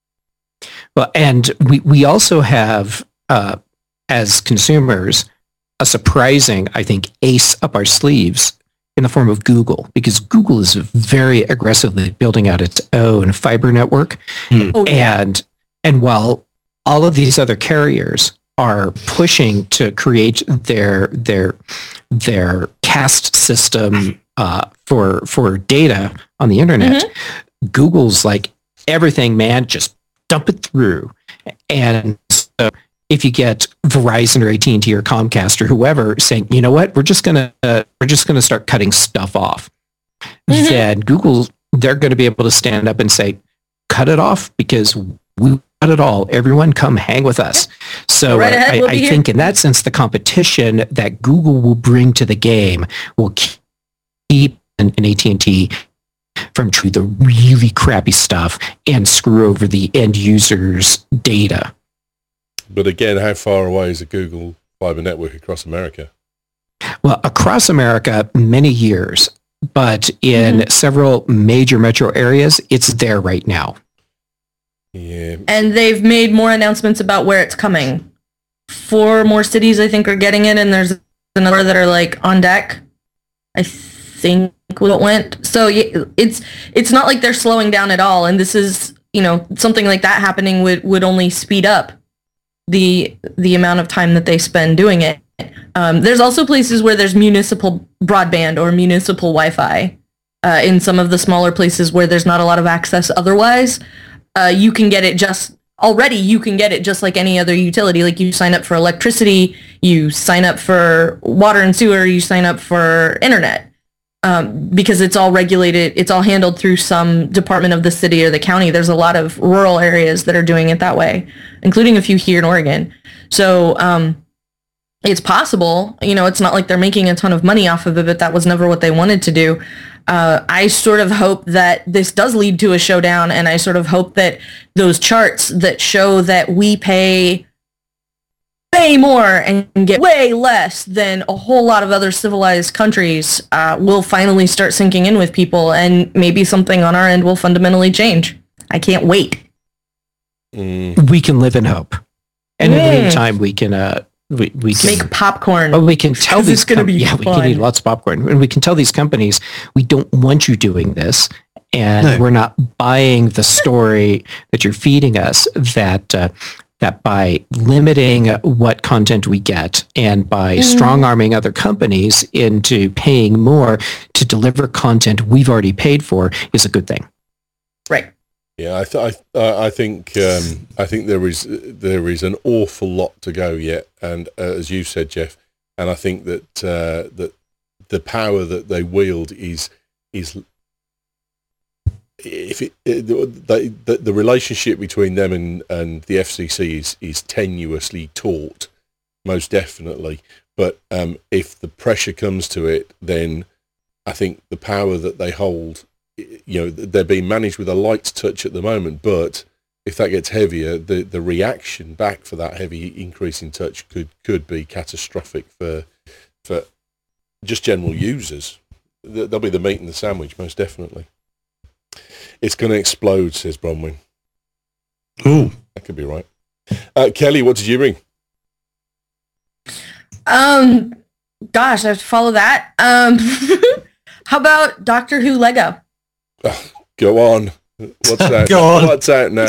Well, and we, we also have, uh, as consumers, a surprising, I think, ace up our sleeves in the form of Google, because Google is very aggressively building out its own fiber network. Oh, yeah. And and while all of these other carriers are pushing to create their their their caste system uh, for for data on the internet, Google's like, everything, man, just dump it through. And so if you get Verizon or A T and T or Comcast or whoever saying, you know what, we're just gonna uh, we're just gonna start cutting stuff off, Mhm. then Google, they're going to be able to stand up and say, cut it off because we got it all. Everyone come hang with us. So Go right uh, ahead, I, we'll I be here. think in that sense, the competition that Google will bring to the game will keep an, an A T and T from doing the really crappy stuff and screw over the end user's data. but again, how far away is a Google fiber network across America? Well, across America, many years, but in Mm-hmm. several major metro areas, it's there right now. Yeah, And they've made more announcements about where it's coming. Four more cities, I think, are getting it, and there's another that are like on deck. I think what went. So yeah, it's it's not like they're slowing down at all. And this is, you know, something like that happening would, would only speed up the the amount of time that they spend doing it. Um, there's also places where there's municipal broadband or municipal Wi-Fi uh, in some of the smaller places where there's not a lot of access otherwise. Uh, you can get it just already. You can get it just like any other utility. Like you sign up for electricity, you sign up for water and sewer, you sign up for internet um, because it's all regulated. It's all handled through some department of the city or the county. There's a lot of rural areas that are doing it that way, including a few here in Oregon. So um, it's possible. You know, it's not like they're making a ton of money off of it, but that was never what they wanted to do. Uh, I sort of hope that this does lead to a showdown, and I sort of hope that those charts that show that we pay way more and get way less than a whole lot of other civilized countries uh, will finally start sinking in with people, and maybe something on our end will fundamentally change. I can't wait. mm, We can live in hope. And in the Mm. meantime, we can, uh, we, we can, Make popcorn. well, we can tell Because these, it's gonna com- be yeah, we can fun. eat lots of popcorn. And we can tell these companies, we don't want you doing this. And No. we're not buying the story that you're feeding us, that, uh, that by limiting what content we get and by Mhm. strong-arming other companies into paying more to deliver content we've already paid for is a good thing. Right. yeah. I th- I, uh, I think um, I think there is there is an awful lot to go yet, and uh, as you said, Jeff, and I think that uh, that the power that they wield is is if it, it the, the the relationship between them and, and the F C C is is tenuously taut, most definitely. But um, if the pressure comes to it, then I think the power that they hold, you know, they're being managed with a light touch at the moment. But if that gets heavier, the, the reaction back for that heavy increase in touch could could be catastrophic for for just general users. They'll be the meat in the sandwich, most definitely. It's going to explode, says Bronwyn. Ooh. That could be right. Uh, Kelly, what did you bring? Um, gosh, I have to follow that. Um, how about Doctor Who Lego? Oh, go on. What's that? Go on. What's out now?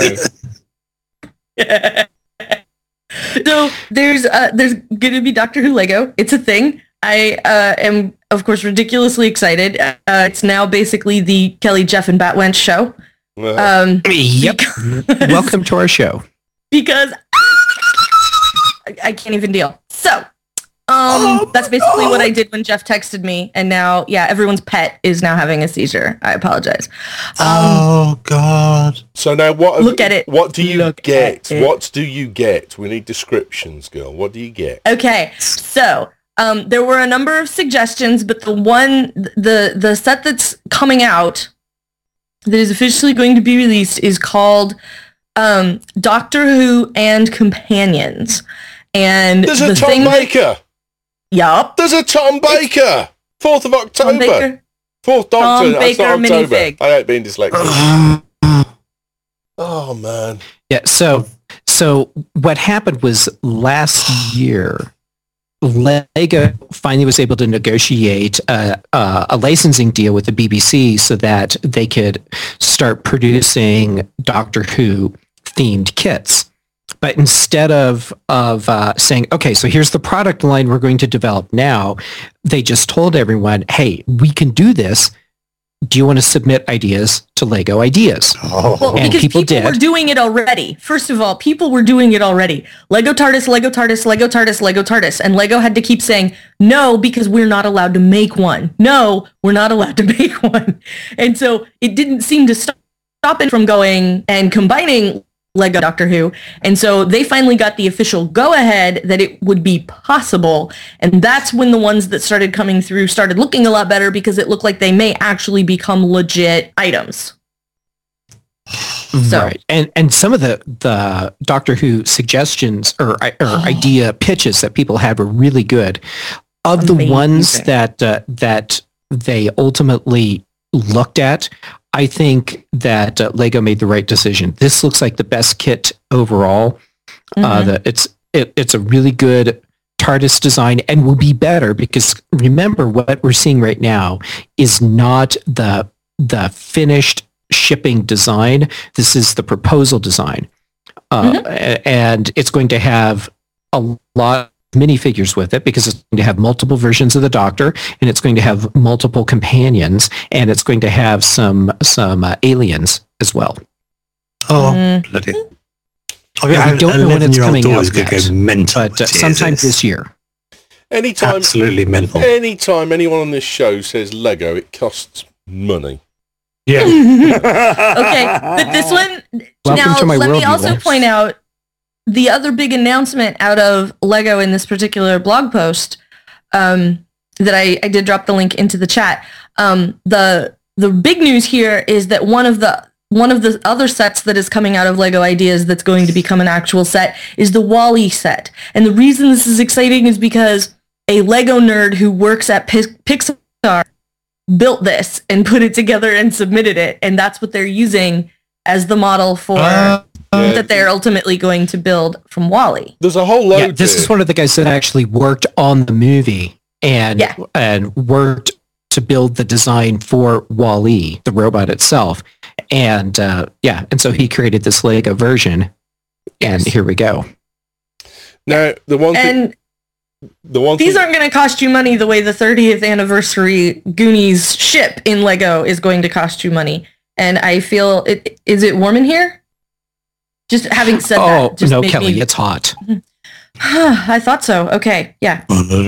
So there's uh, there's gonna be Doctor Who Lego. It's a thing. I uh, am of course ridiculously excited. Uh, it's now basically the Kelly, Jeff, and Batwench show. Well, Um, Yep. because- Welcome to our show. because I, I can't even deal. So, um, that's basically what I did when Jeff texted me, and now, yeah, everyone's pet is now having a seizure. I apologize. Um, Oh God. so now what? Look at it. What do you Look get? at it. What do you get? We need descriptions, girl. What do you get? Okay, so um, there were a number of suggestions, but the one, the the set that's coming out that is officially going to be released is called um, Doctor Who and Companions. And There's a the Tom thing that- Baker. Yup. There's a Tom Baker. Fourth of Tom October. Baker. Fourth Doctor. Tom That's Baker not October. minifig. I hate being dyslexic. Oh man. Yeah. So, so what happened was last year, Lego finally was able to negotiate a, a, a licensing deal with the B B C so that they could start producing Doctor Who themed kits. But instead of of uh, saying, okay, so here's the product line we're going to develop now, they just told everyone, hey, we can do this. Do you want to submit ideas to Lego Ideas? Oh. Well, And because people people, did. were doing it already. First of all, people were doing it already. Lego TARDIS, Lego TARDIS, Lego TARDIS, Lego TARDIS. And Lego had to keep saying, no, because we're not allowed to make one. No, we're not allowed to make one. And so it didn't seem to stop, stop it from going and combining Lego Doctor Who. And so they finally got the official go-ahead that it would be possible. And that's when the ones that started coming through started looking a lot better because it looked like they may actually become legit items. So. Right. And and some of the, the Doctor Who suggestions or, or Oh. idea pitches that people had were really good. Of the Amazing. ones that uh, that they ultimately looked at, I think that uh, Lego made the right decision. This looks like the best kit overall. Uh, Mhm. the, it's it, it's a really good TARDIS design and will be better because remember what we're seeing right now is not the the finished shipping design. This is the proposal design. Uh, a- and it's going to have a lot of minifigures with it because it's going to have multiple versions of the Doctor and it's going to have multiple companions and it's going to have some some uh, aliens as well. Oh, Mhm. bloody. I Yeah, we mean, don't know when it's eleven-year-old coming daughter's out gonna yet, go mental. But uh, with sometime this. this year. Anytime, Absolutely mental. anytime anyone on this show says Lego, it costs money. Yeah. Okay, but this one, Welcome now to my let world, me also Eagle. point out the other big announcement out of Lego in this particular blog post um, that I, I did drop the link into the chat. Um, the the big news here is that one of the one of the other sets that is coming out of Lego Ideas that's going to become an actual set is the WALL-E set. And the reason this is exciting is because a Lego nerd who works at Pi- Pixar built this and put it together and submitted it, and that's what they're using as the model for Uh, Yeah. that they're ultimately going to build from WALL-E. There's a whole load Yeah, this here. is one of the guys that actually worked on the movie and Yeah. and worked to build the design for WALL-E, the robot itself. And uh, yeah, and so he created this Lego version, and here we go. Now, the one thing, And the one these thing, aren't going to cost you money the way the thirtieth anniversary Goonies ship in Lego is going to cost you money. And I feel it. Is it warm in here? Just having said Oh that, just no, made Kelly, me- it's hot. I thought so. Okay, yeah.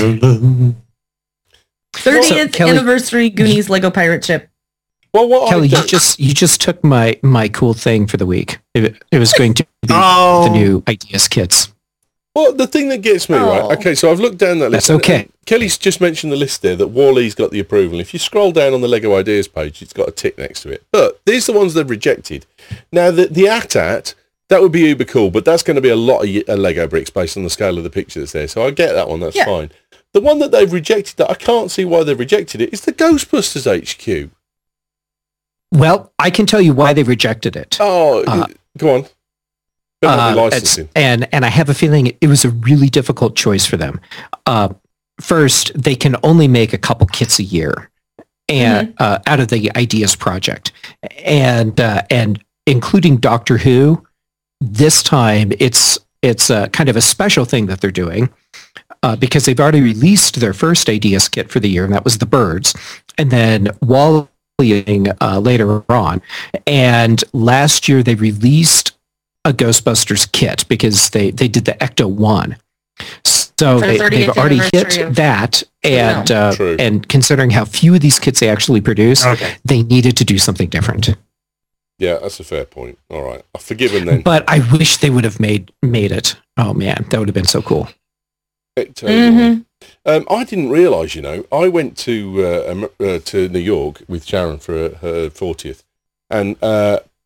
thirtieth Kelly- anniversary Goonies Lego pirate ship. well, what Kelly, I you don't- just you just took my my cool thing for the week. It, it was going to be Oh. the new ideas kits. Well, the thing that gets me, Oh. right, okay, so I've looked down that list. That's and- okay. and Kelly's just mentioned the list there that WALL-E's got the approval. If you scroll down on the Lego Ideas page, it's got a tick next to it. But these are the ones they've rejected. Now, the, the A T A T, that would be uber cool, but that's going to be a lot of y- uh, Lego bricks based on the scale of the picture that's there. So I get that one, that's Yeah. fine. The one that they've rejected, that I can't see why they've rejected it, is the Ghostbusters H Q. Well, I can tell you why they rejected it. Oh, Uh, go on. Don't have the Uh, it's- licensing. and and I have a feeling it was a really difficult choice for them. Uh, first, they can only make a couple kits a year, and uh, out of the Ideas project, and uh, and including Doctor Who. This time, it's it's a kind of a special thing that they're doing uh, because they've already released their first Ideas kit for the year, and that was the birds, and then WALL-E uh, later on, and last year they released a Ghostbusters kit because they, they did the Ecto one. So For the they, thirtieth they've already hit anniversary of- that. And, uh, True. and considering how few of these kits they actually produce, Okay. they needed to do something different. Yeah, that's a fair point. All right. I've forgiven then. But I wish they would have made made it. Oh man, that would have been so cool. Ecto Mhm. Um, I didn't realise, you know, I went to uh, Am- uh, to New York with Sharon for her, her fortieth, and uh,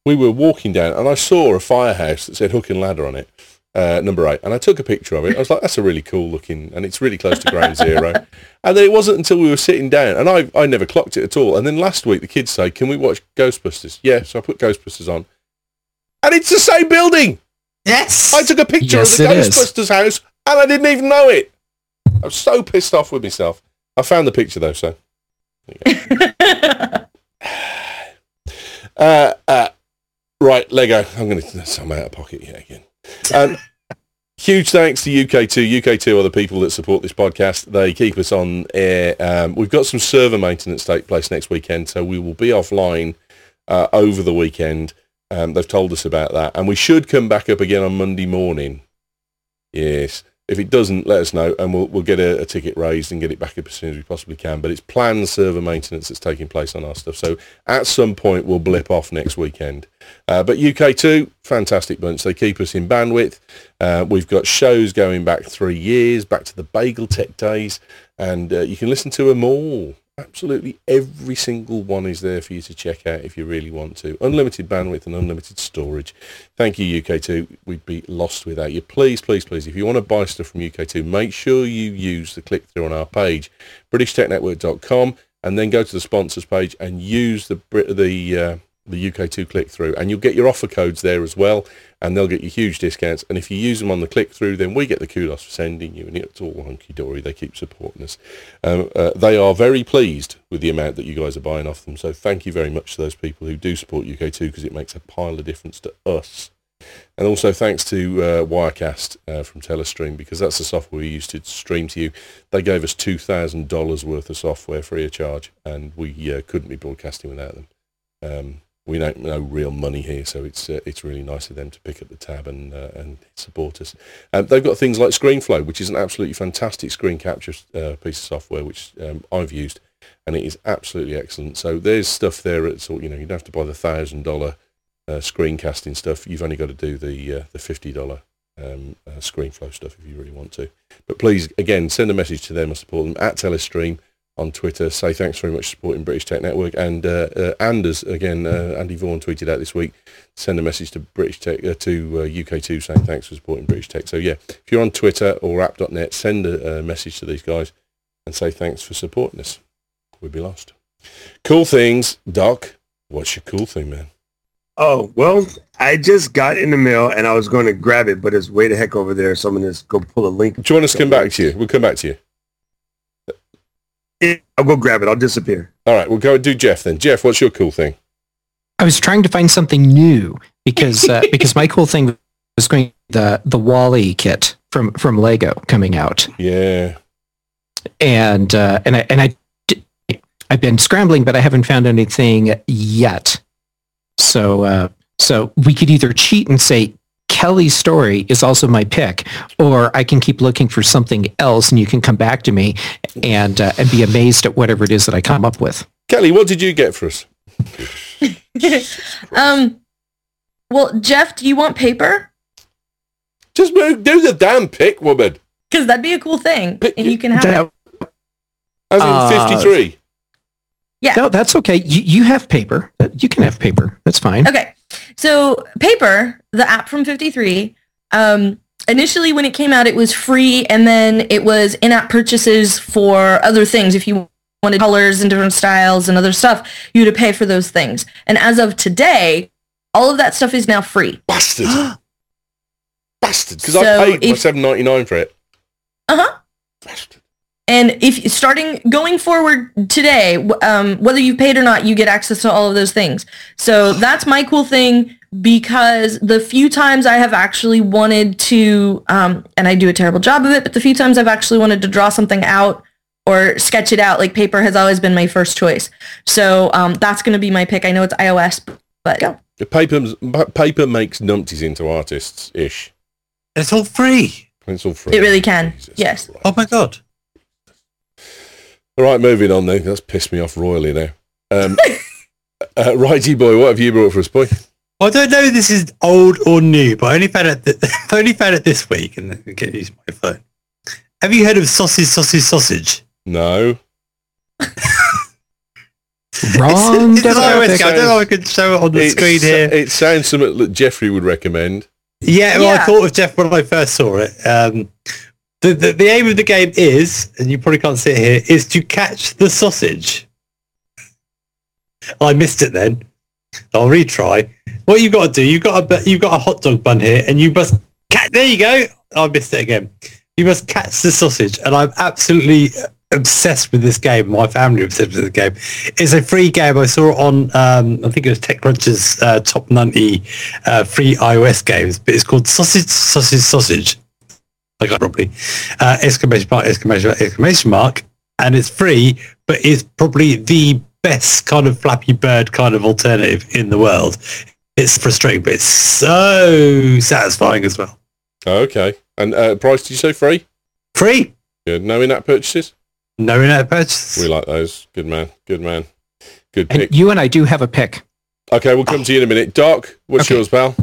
we were walking down and I saw a firehouse that said Hook and Ladder on it, uh, number eight, and I took a picture of it. I was like, that's a really coal looking, and it's really close to ground zero. And then it wasn't until we were sitting down, and I I never clocked it at all. And then last week the kids say, can we watch Ghostbusters? Yeah, so I put Ghostbusters on. And it's the same building! Yes! I took a picture Yes, of the it is. Ghostbusters house, and I didn't even know it. I was so pissed off with myself. I found the picture though, so... There you go. uh, uh, right, Lego. I'm going to... I'm out of pocket yet again. Um, huge thanks to U K two. U K two are the people that support this podcast. They keep us on air. Um, we've got some server maintenance take place next weekend, so we will be offline uh, over the weekend. Um, they've told us about that. And we should come back up again on Monday morning. Yes. If it doesn't, let us know, and we'll we'll get a, a ticket raised and get it back up as soon as we possibly can. But it's planned server maintenance that's taking place on our stuff. So at some point, we'll blip off next weekend. Uh, but U K two, fantastic bunch. They keep us in bandwidth. Uh, we've got shows going back three years, back to the Bagel Tech days, and uh, you can listen to them all. Absolutely every single one is there for you to check out if you really want to. Unlimited bandwidth and unlimited storage. Thank you, U K two. We'd be lost without you. Please, please, please, if you want to buy stuff from U K two, make sure you use the click-through on our page, british tech network dot com, and then go to the sponsors page and use the the uh, the U K two click-through, and you'll get your offer codes there as well, and they'll get you huge discounts. And if you use them on the click-through, then we get the kudos for sending you, and it's all hunky-dory. They keep supporting us. Um, uh, they are very pleased with the amount that you guys are buying off them, so thank you very much to those people who do support U K two, because it makes a pile of difference to us. And also thanks to uh, Wirecast uh, from Telestream, because that's the software we used to stream to you. They gave us two thousand dollars worth of software free of charge, and we uh, couldn't be broadcasting without them. Um, We don't know real money here, so it's uh, it's really nice of them to pick up the tab and uh, and support us. Um, they've got things like ScreenFlow, which is an absolutely fantastic screen capture uh, piece of software, which um, I've used, and it is absolutely excellent. So there's stuff there at sort, you know, you don't have to buy the thousand dollar uh, screencasting stuff. You've only got to do the uh, the fifty dollar um, uh, ScreenFlow stuff if you really want to. But please, again, send a message to them and support them at Telestream on Twitter. Say thanks very much for supporting British Tech Network, and uh, uh, Anders again, uh, Andy Vaughan tweeted out this week, send a message to British Tech uh, to uh, U K two saying thanks for supporting British Tech. So yeah, if you're on Twitter or app dot net, send a, a message to these guys and say thanks for supporting us. We'd be lost. Cool things, Doc. What's your cool thing, man? Oh, well, I just got in the mail and I was going to grab it, but it's way the heck over there. So I'm going to just go pull a link. Do you want us to come back to you? We'll come back to you. I'll go grab it. I'll disappear. All right, we'll go and do Jeff then. Jeff, what's your cool thing? I was trying to find something new because uh, because my cool thing was going the the Wall-E kit from from Lego coming out, Yeah. and uh, and I and I di- I've been scrambling, but I haven't found anything yet. So uh, so we could either cheat and say Kelly's story is also my pick, or I can keep looking for something else, and you can come back to me and uh, and be amazed at whatever it is that I come up with. Kelly, what did you get for us? um, well, Jeff, do you want paper? Just move, do the damn pick, woman. Because that'd be a cool thing, Pick- and you can have That- it. As in Uh, fifty-three. Yeah. No, that's okay. You, you have paper. You can have paper. That's fine. Okay. So Paper, the app from fifty-three, um, initially when it came out, it was free, and then it was in-app purchases for other things. If you wanted colors and different styles and other stuff, you had to pay for those things. And as of today, all of that stuff is now free. Bastard. Bastard. Because So I paid my if- seven ninety-nine for it. Uh-huh. Bastard. And if starting going forward today, w- um, whether you paid or not, you get access to all of those things. So that's my cool thing, because the few times I have actually wanted to, um, and I do a terrible job of it, but the few times I've actually wanted to draw something out or sketch it out, like Paper has always been my first choice. So um, that's going to be my pick. I know it's iOS, but go. The paper, paper makes numpties into artists-ish. It's all free. It's all free. It really can. Jesus Yes. Christ. Oh my god. All right, moving on then. That's pissed me off royally now. Um, uh, Righty boy, what have you brought for us, boy? I don't know if this is old or new, but I only found it. Th- I only found it this week, and I get use my phone. Have you heard of sausage, sausage, sausage? No. Wrong It's, it's an iOS demographic. game. I don't know if I can show it on the It screen sa- here. It sounds something that Jeffrey would recommend. Yeah, well, I Yeah. thought of Jeff when I first saw it. Um, the, the the aim of the game is, and you probably can't see it here, is to catch the sausage. I missed it then. I'll retry. What you've got to do, you've got a you've got a hot dog bun here, and you must catch. There you go. I missed it again. You must catch the sausage, and I'm absolutely obsessed with this game. My family are obsessed with the game. It's a free game. I saw it on, um, I think it was TechCrunch's uh, top ninety uh, free iOS games, but it's called Sausage, Sausage, Sausage. I got it properly. Uh, exclamation mark, exclamation mark, exclamation mark, and it's free, but it's probably the best kind of Flappy Bird kind of alternative in the world. It's frustrating, but it's so satisfying as well. Okay. And uh, price, did you say free? Free. Good. No in-app purchases? No in-app purchase. We like those. Good man. Good man. Good And pick. you and I do have a pick. Okay, we'll come to you in a minute. Doc, what's Okay. yours, pal?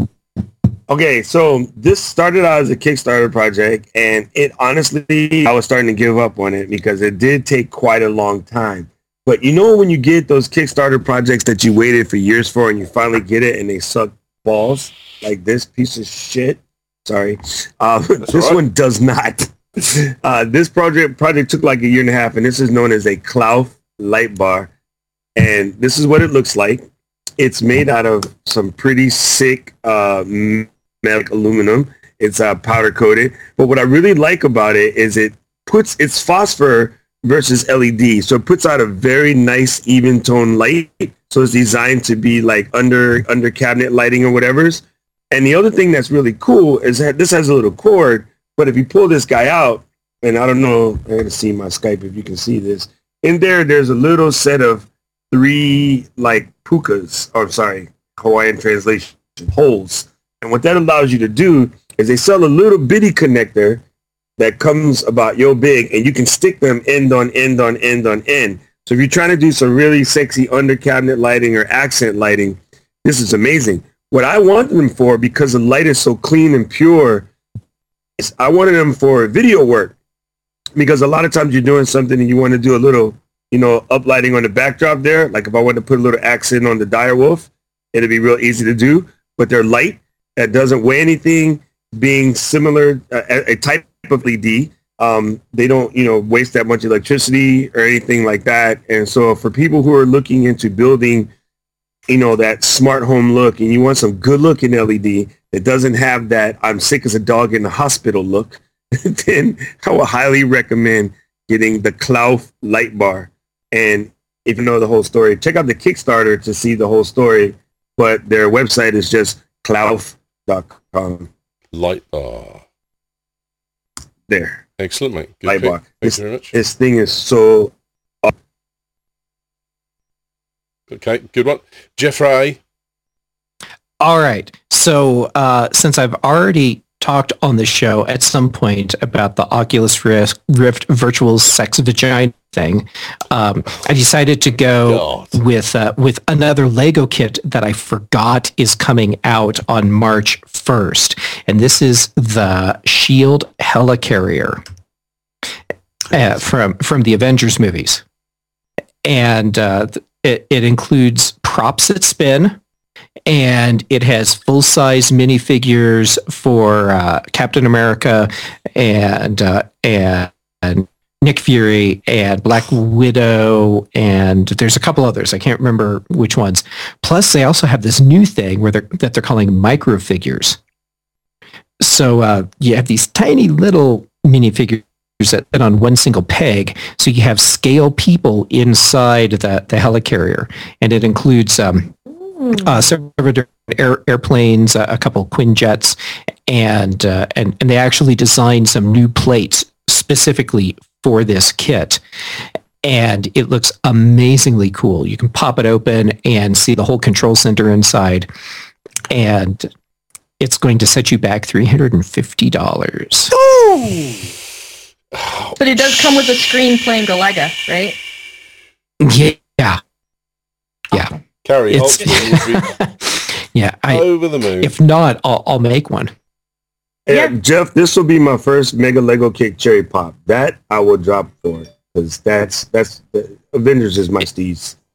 Okay, so this started out as a Kickstarter project, and it honestly, I was starting to give up on it because it did take quite a long time. But you know when you get those Kickstarter projects that you waited for years for and you finally get it and they suck balls? Like this piece of shit. Sorry. Uh, this right. one does not. Uh, this project project took like a year and a half, and this is known as a Clough light bar. And this is what it looks like. It's made out of some pretty sick uh, metallic aluminum. It's uh, powder coated. But what I really like about it is it puts its phosphor versus L E D. So it puts out a very nice even tone light. So it's designed to be like under under cabinet lighting or whatever's. And the other thing that's really cool is that this has a little cord, but if you pull this guy out, and I don't know, I gotta see my Skype if you can see this. In there, there's a little set of three like pukas, or sorry, Hawaiian translation, holes. And what that allows you to do is they sell a little bitty connector that comes about yo big, and you can stick them end on end on end on end. So if you're trying to do some really sexy under cabinet lighting or accent lighting, this is amazing. What I wanted them for, because the light is so clean and pure, is I wanted them for video work. Because a lot of times you're doing something and you want to do a little, you know, uplighting on the backdrop there. Like if I wanted to put a little accent on the direwolf, it'd be real easy to do. But they're light, that doesn't weigh anything, being similar, uh, a, a type of L E D. Um, they don't, you know, waste that much electricity or anything like that. And so for people who are looking into building, you know, that smart home look, and you want some good looking L E D that doesn't have that I'm sick as a dog in the hospital look, then I would highly recommend getting the Clough light bar. And if you know the whole story, check out the Kickstarter to see the whole story, but their website is just clough dot com. Light bar. There. Excellent, mate. Good Light pick. bar. Thank This, you very much. this thing is so... Okay, good one. Jeffrey. All right. So uh, since I've already talked on the show at some point about the Oculus Rift, Rift virtual sex vagina thing, um, I decided to go God. with uh, with another Lego kit that I forgot is coming out on March first, and this is the Shield Helicarrier uh, from from the Avengers movies, and uh, it, it includes props that spin. And it has full-size minifigures for uh, Captain America and, uh, and and Nick Fury and Black Widow, and there's a couple others. I can't remember which ones. Plus, they also have this new thing where they're that they're calling microfigures. So uh, you have these tiny little minifigures that fit on one single peg. So you have scale people inside the the helicarrier, and it includes. Um, Uh, several air, airplanes, uh, a couple Quinjets, and uh, and and they actually designed some new plates specifically for this kit, and it looks amazingly cool. You can pop it open and see the whole control center inside, and it's going to set you back three hundred and fifty dollars. But it does come with a screen playing Galaga, right? Yeah, yeah, Carrie, it's hopefully we'll be yeah. I, over the moon. if not, I'll, I'll make one. Yeah, Yeah. Jeff, this will be my first Mega Lego Kick Cherry Pop. That I will drop for, because that's that's the Avengers is my steez.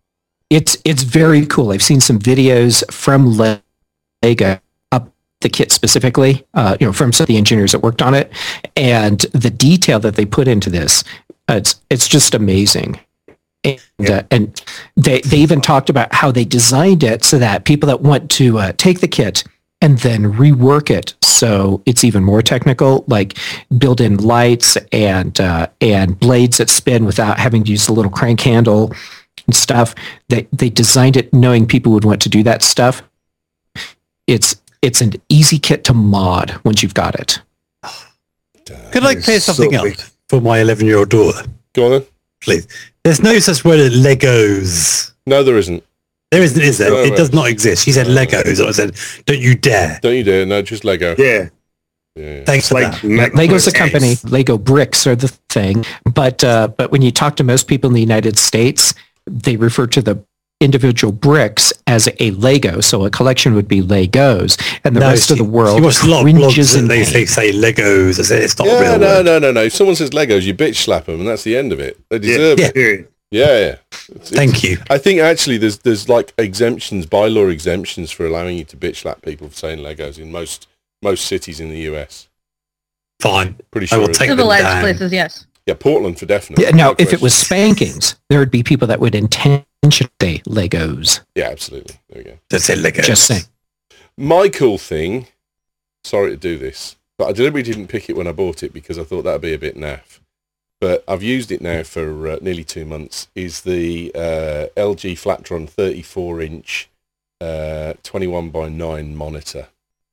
It's it's very cool. I've seen some videos from Lego up the kit specifically, uh, you know, from some of the engineers that worked on it, and the detail that they put into this, uh, it's it's just amazing. And, Yeah. uh, and they they even talked about how they designed it so that people that want to uh, take the kit and then rework it so it's even more technical, like build in lights and uh, and blades that spin without having to use the little crank handle and stuff. They they designed it knowing people would want to do that stuff. It's it's an easy kit to mod once you've got it. Could I It's clear something so up big. for my eleven-year-old daughter, Go on then. please? There's no such word as Legos. No, there isn't. There isn't, is there? No, It no. does not exist. She said Legos. I said, don't you dare. Don't you dare. No, just Lego. Yeah, Yeah. Thanks for like that. Mac- Lego's a X. company. Lego bricks are the thing. But uh, but when you talk to most people in the United States, they refer to the individual bricks as a Lego. So a collection would be Legos, and the No, rest of she- the world She watched a lot of blogs cringes that in they pain. say, say Legos. I said, it's not a Yeah, real no, word. no, no, no. If someone says Legos, you bitch slap them, and that's the end of it. They deserve Yeah. it. Period. Yeah, yeah. It's- it's- Thank you. I think actually there's there's like exemptions, bylaw exemptions for allowing you to bitch slap people for saying Legos in most most cities in the U S. Fine. Pretty I sure. will it- take them Civilized down. places, yes. Yeah, Portland for definite. Yeah, now, No if it was question. spankings, there would be people that would intentionally say Legos. Yeah, absolutely. There we go. Just say Legos. Just saying. My cool thing, sorry to do this, but I deliberately didn't pick it when I bought it because I thought that'd be a bit naff. But I've used it now for uh, nearly two months, is the uh, L G Flatron thirty-four inch uh, twenty-one by nine monitor.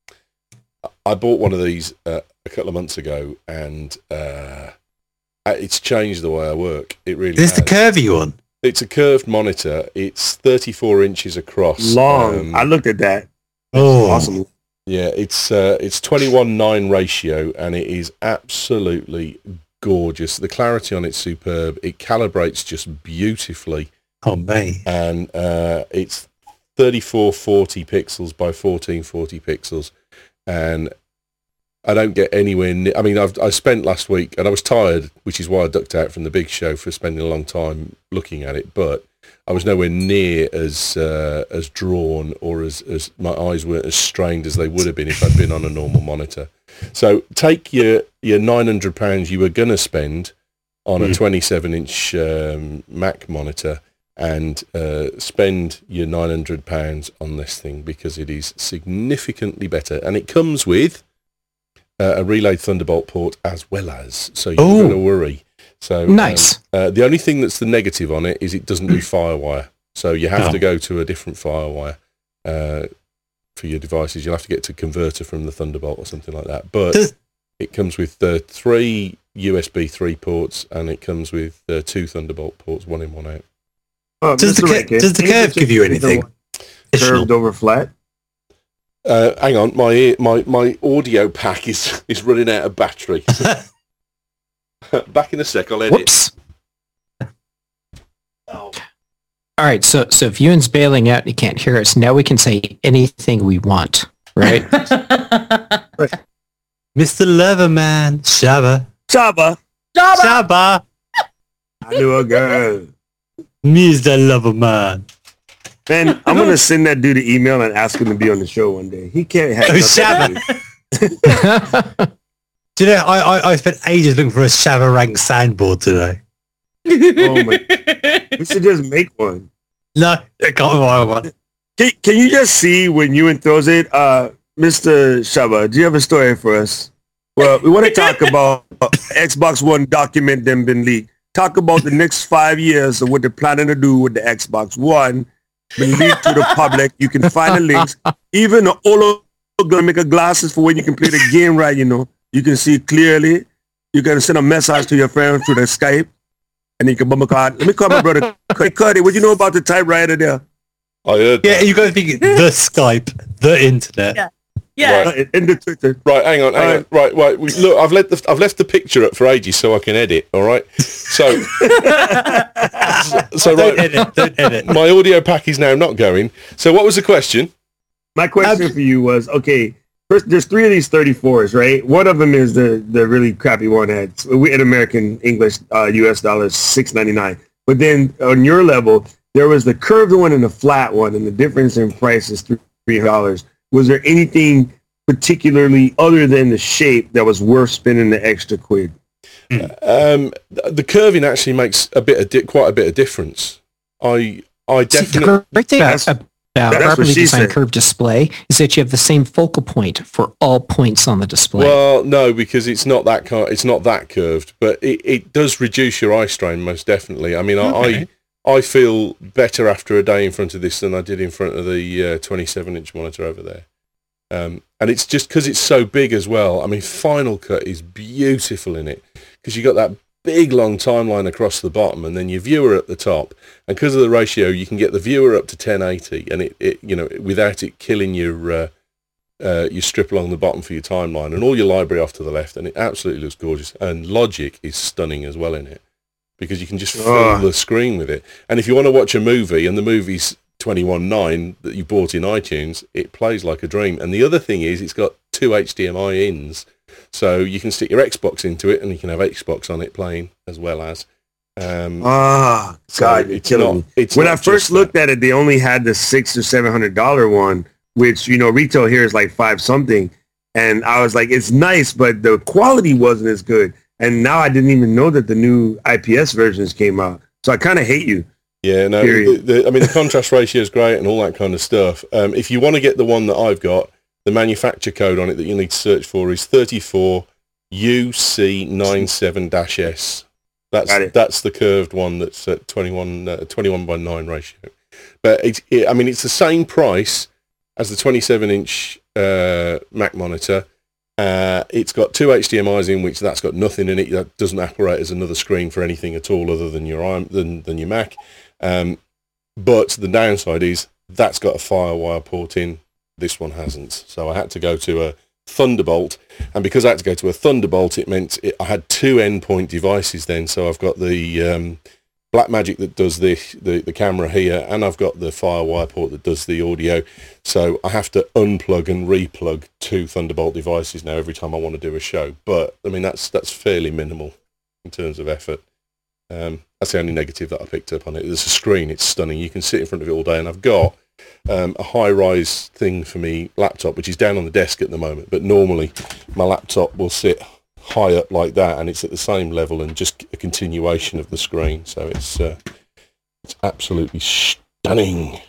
I bought one of these uh, a couple of months ago, and uh, it's changed the way I work. It really This is the has. curvy one. It's a curved monitor. It's thirty-four inches across. Long. Um, I looked at that. Oh, Awesome. Yeah, it's uh, it's twenty-one nine ratio, and it is absolutely gorgeous. The clarity on it's superb. It calibrates just beautifully, Oh, mate. and uh, it's thirty-four forty pixels by fourteen forty pixels, and I don't get anywhere near. I mean, I've I spent last week, and I was tired, which is why I ducked out from the big show for spending a long time looking at it, but I was nowhere near as uh, as drawn, or as, as my eyes weren't as strained as they would have been if I'd been on a normal monitor. So take your your nine hundred pounds you were going to spend on a Mm. twenty-seven inch um, Mac monitor, and uh, spend your nine hundred pounds on this thing, because it is significantly better, and it comes with uh, a relayed Thunderbolt port as well as, so you're Oh. going to worry. So um, Nice. uh, the only thing that's the negative on it is it doesn't do FireWire, so you have Oh. to go to a different FireWire uh, for your devices. You'll have to get to converter from the Thunderbolt or something like that. But Does- it comes with uh, three U S B three ports, and it comes with uh, two Thunderbolt ports, one in, one out. Oh, Does the Mister cur- Rankin, does the any curve give you particular anything? Additional. Curved over flat. Uh, hang on, my ear- my my audio pack is is running out of battery. Back in a sec, I'll edit. Whoops. All right, so so if Ewan's bailing out and you can't hear us, now we can say anything we want, right? Mister Leatherman. Shabba. Chaba. Jabba! Shabba. I knew a girl. Mister Leatherman. Man, I'm gonna send that dude an email and ask him to be on the show one day. He can't have Oh, nothing to Shabba. do. Do you know, I, I, I spent ages looking for a Shabba rank soundboard today. Oh my! We should just make one. No, I can't buy one. Can, can you just see when Ewan throws it? Uh, Mister Shaba, do you have a story for us? Well, we want to talk about Xbox One document that been leaked. Talk about the next five years of what they're planning to do with the Xbox One. Been leaked to the public. You can find the links. Even the holographic glasses for when you can play the game right, you know. You can see clearly. You can send a message to your friend through the Skype. And you can bump a card. Let me call my brother. Hey, Cuddy, what you know about the typewriter there? I heard Yeah, that. you got to think the Skype, the internet. Yeah. Yeah. Uh, in the Twitter. Right, hang on, hang All on. Right, right. We, look, I've left the I've left the picture up for ages so I can edit. All right. So, so Don't right, edit, don't edit. my audio pack is now not going. So, what was the question? My question Um, for you was, okay, first, there's three of these thirty-fours, right? One of them is the, the really crappy one at, we in American English, uh, U S dollars, six ninety-nine. But then on your level, There was the curved one and the flat one, and the difference in price is three hundred dollars. Was there anything particularly other than the shape that was worth spending the extra quid? Um, the curving actually makes a bit of di- quite a bit of difference. I I See, definitely the great thing about, about that's what properly she designed said. curved display is that you have the same focal point for all points on the display. well no because it's not that kind. It's not that curved, but it, it does reduce your eye strain most definitely. I mean, Okay. I I feel better after a day in front of this than I did in front of the uh, twenty-seven inch monitor over there. Um, and it's just because it's so big as well. I mean, Final Cut is beautiful in it because you got that big long timeline across the bottom and then your viewer at the top. And because of the ratio, you can get the viewer up to ten eighty and it, it you know, without it killing your uh, uh, your strip along the bottom for your timeline and all your library off to the left. And it absolutely looks gorgeous. And Logic is stunning as well in it because you can just fill Oh. the screen with it. And if you want to watch a movie and the movie's twenty-one nine that you bought in iTunes, it plays like a dream. And the other thing is it's got two H D M I ins, so you can stick your Xbox into it and you can have Xbox on it playing as well as. Um, Ah, so God, you're it's killing not- me. it's When not I just first that. looked at it, they only had the six or seven hundred dollar one, which you know retail here is like five something, and I was like, it's nice, but the quality wasn't as good. And now I didn't even know that the new I P S versions came out, so I kind of hate you. Yeah, no, the, Period. the, I mean, the contrast ratio is great and all that kind of stuff. Um, if you want to get the one that I've got, the manufacturer code on it that you need to search for is thirty-four U C ninety-seven S. That's Got it. that's the curved one that's at twenty-one, uh, twenty-one by nine ratio. But it's, it, I mean, it's the same price as the twenty-seven inch uh, Mac monitor. Uh, it's got two H D M Is in, which that's got nothing in it. That doesn't operate as another screen for anything at all other than your i- than than your Mac. Um, but the downside is that's got a FireWire port in. This one hasn't. So I had to go to a Thunderbolt, and because I had to go to a Thunderbolt, it meant it, I had two endpoint devices then. So I've got the um, Blackmagic that does the, the the camera here, and I've got the FireWire port that does the audio. So I have to unplug and replug two Thunderbolt devices now every time I want to do a show. But I mean that's that's fairly minimal in terms of effort. Um, that's the only negative that I picked up on it. There's a screen; it's stunning. You can sit in front of it all day, and I've got um, a high-rise thing for me laptop, which is down on the desk at the moment. But normally, my laptop will sit high up like that, and it's at the same level and just a continuation of the screen. So it's uh, it's absolutely stunning.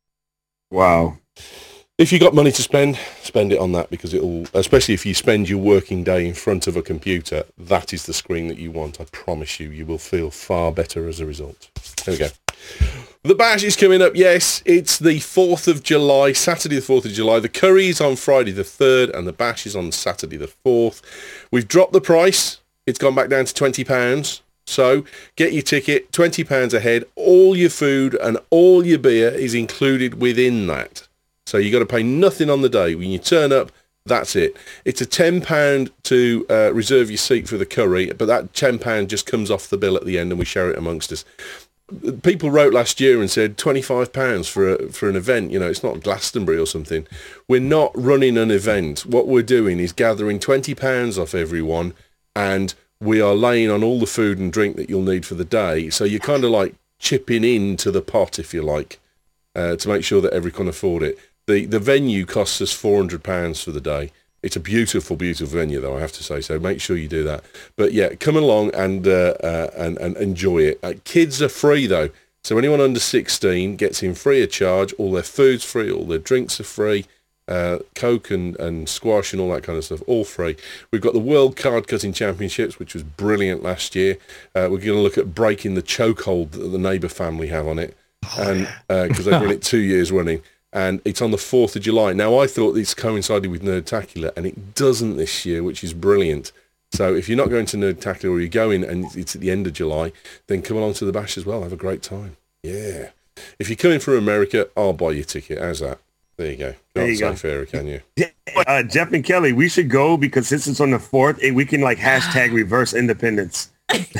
Wow. If you got money to spend, spend it on that because it'll, especially if you spend your working day in front of a computer, that is the screen that you want. I promise you, you will feel far better as a result. There we go. The bash is coming up. Yes, it's the fourth of July, Saturday the fourth of July. The curry is on Friday the third and the bash is on Saturday the fourth. We've dropped the price. It's gone back down to twenty pounds. So get your ticket, twenty pounds a head. All your food and all your beer is included within that. So you got to pay nothing on the day. When you turn up, that's it. It's a ten pounds to uh, reserve your seat for the curry, but that ten pounds just comes off the bill at the end and we share it amongst us. People wrote last year and said twenty-five pounds for a, for an event. You know, it's not Glastonbury or something. We're not running an event. What we're doing is gathering twenty pounds off everyone, and we are laying on all the food and drink that you'll need for the day. So you're kind of like chipping into the pot, if you like, uh, to make sure that everyone can afford it. The the venue costs us four hundred pounds for the day. It's a beautiful, beautiful venue, though, I have to say. So make sure you do that. But yeah, come along and uh, uh, and, and enjoy it. Uh, kids are free, though. So anyone under sixteen gets in free of charge. All their food's free. All their drinks are free. Uh, Coke and, and squash and all that kind of stuff, all free. We've got the World Card Cutting Championships, which was brilliant last year. Uh, we're going to look at breaking the chokehold that the neighbour family have on it, and because uh, they've run it two years running. And it's on the fourth of July. Now, I thought this coincided with Nerdtacular, and it doesn't this year, which is brilliant. So if you're not going to Nerdtacular or you're going and it's at the end of July, then come along to the bash as well. Have a great time. Yeah. If you're coming from America, I'll buy you a ticket. How's that? There you go. There Can't you say go. fairer, can you? Uh, Jeff and Kelly, we should go because since it's on the fourth, eh, we can like hashtag reverse independence.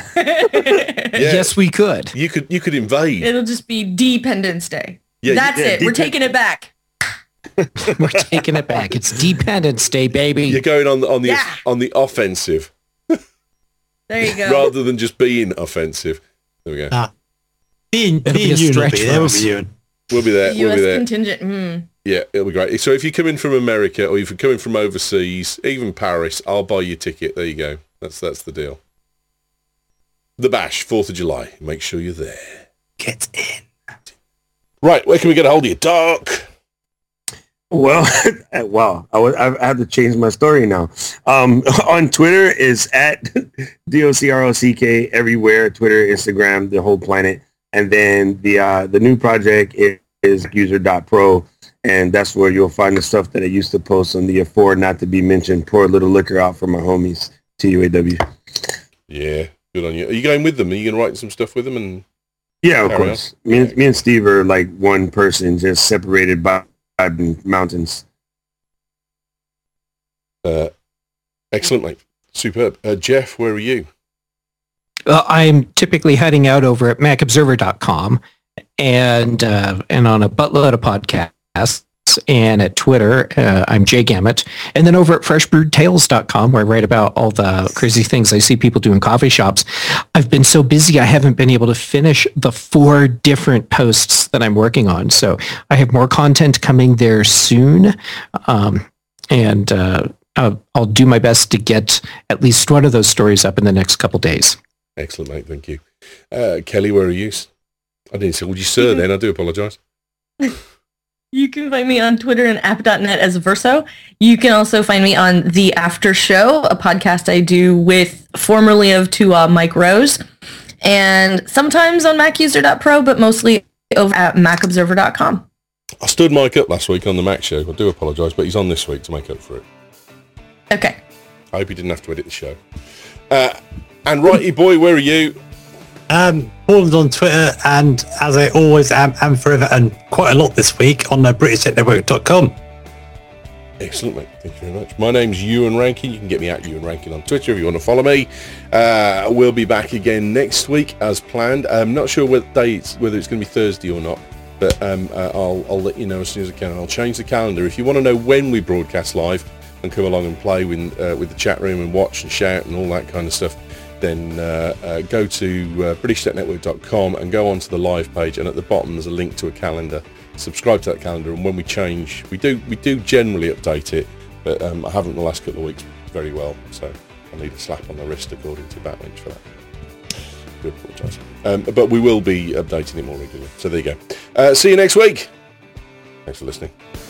Yeah. Yes, we could. You could you could invade. It'll just be Dependence Day. Yeah, That's yeah, it. We're Depend- taking it back. We're taking it back. It's Dependence Day, baby. You're going on the on the Yeah. on the offensive There you go. rather than just being offensive. There we go. Ah. Ian, It'll be Ian a Ewan will stretch be for there, us. won't we, Ewan? We'll be there. U We'll S be there. contingent. Mm. Yeah, it'll be great. So if you're coming from America or if you're coming from overseas, even Paris, I'll buy you a ticket. There you go. That's that's the deal. The Bash, fourth of July. Make sure you're there. Get in. Right, where can we get a hold of you? Dark. Well, wow, I, was, I have to change my story now. Um, on Twitter is at D O C R O C K everywhere, Twitter, Instagram, the whole planet. And then the uh, the new project is, is user dot pro, and that's where you'll find the stuff that I used to post on the Afford Not to Be Mentioned, pour a little liquor out for my homies, T U A W. Yeah, good on you. Are you going with them? Are you going to write some stuff with them? And Yeah, of Carry course. Me and, me and Steve are like one person, just separated by mountains. Uh, excellent, mate. Superb. Uh, Jeff, where are you? Uh, I'm typically heading out over at mac observer dot com and uh, and on a buttload of podcasts, and at Twitter, uh, I'm Jay Gamet, and then over at fresh brewed tales dot com, where I write about all the crazy things I see people do in coffee shops. I've been so busy I haven't been able to finish the four different posts that I'm working on, so I have more content coming there soon, um, and uh, I'll, I'll do my best to get at least one of those stories up in the next couple days. Excellent, mate. Thank you. Uh, Kelly, where are you? I didn't say, would you sir then? I do apologise. You can find me on Twitter and app dot net as Verso. You can also find me on The After Show, a podcast I do with formerly of to uh, Mike Rose, and sometimes on mac user dot pro, but mostly over at mac observer dot com. I stood Mike up last week on the Mac show. I do apologise, but he's on this week to make up for it. Okay. I hope he didn't have to edit the show. Uh, and Righty Boy, where are you? Um, Paul's on Twitter, and as I always am, and forever, and quite a lot this week on the british tech network dot com. Excellent, mate. Thank you very much. My name's Ewan Rankin. You can get me at Ewan Rankin on Twitter if you want to follow me. Uh, we'll be back again next week as planned. I'm not sure what day it's, whether it's going to be Thursday or not, but um, uh, I'll, I'll let you know as soon as I can. I'll change the calendar. If you want to know when we broadcast live and come along and play with, uh, with the chat room and watch and shout and all that kind of stuff, then uh, uh, go to uh, british tech network dot com and go onto the live page, and at the bottom there's a link to a calendar. Subscribe to that calendar, and when we change, we do we do generally update it, but um, I haven't the last couple of weeks very well, so I need a slap on the wrist according to Batwinch for that. I do apologise. Um, but we will be updating it more regularly, so there you go. Uh, see you next week. Thanks for listening.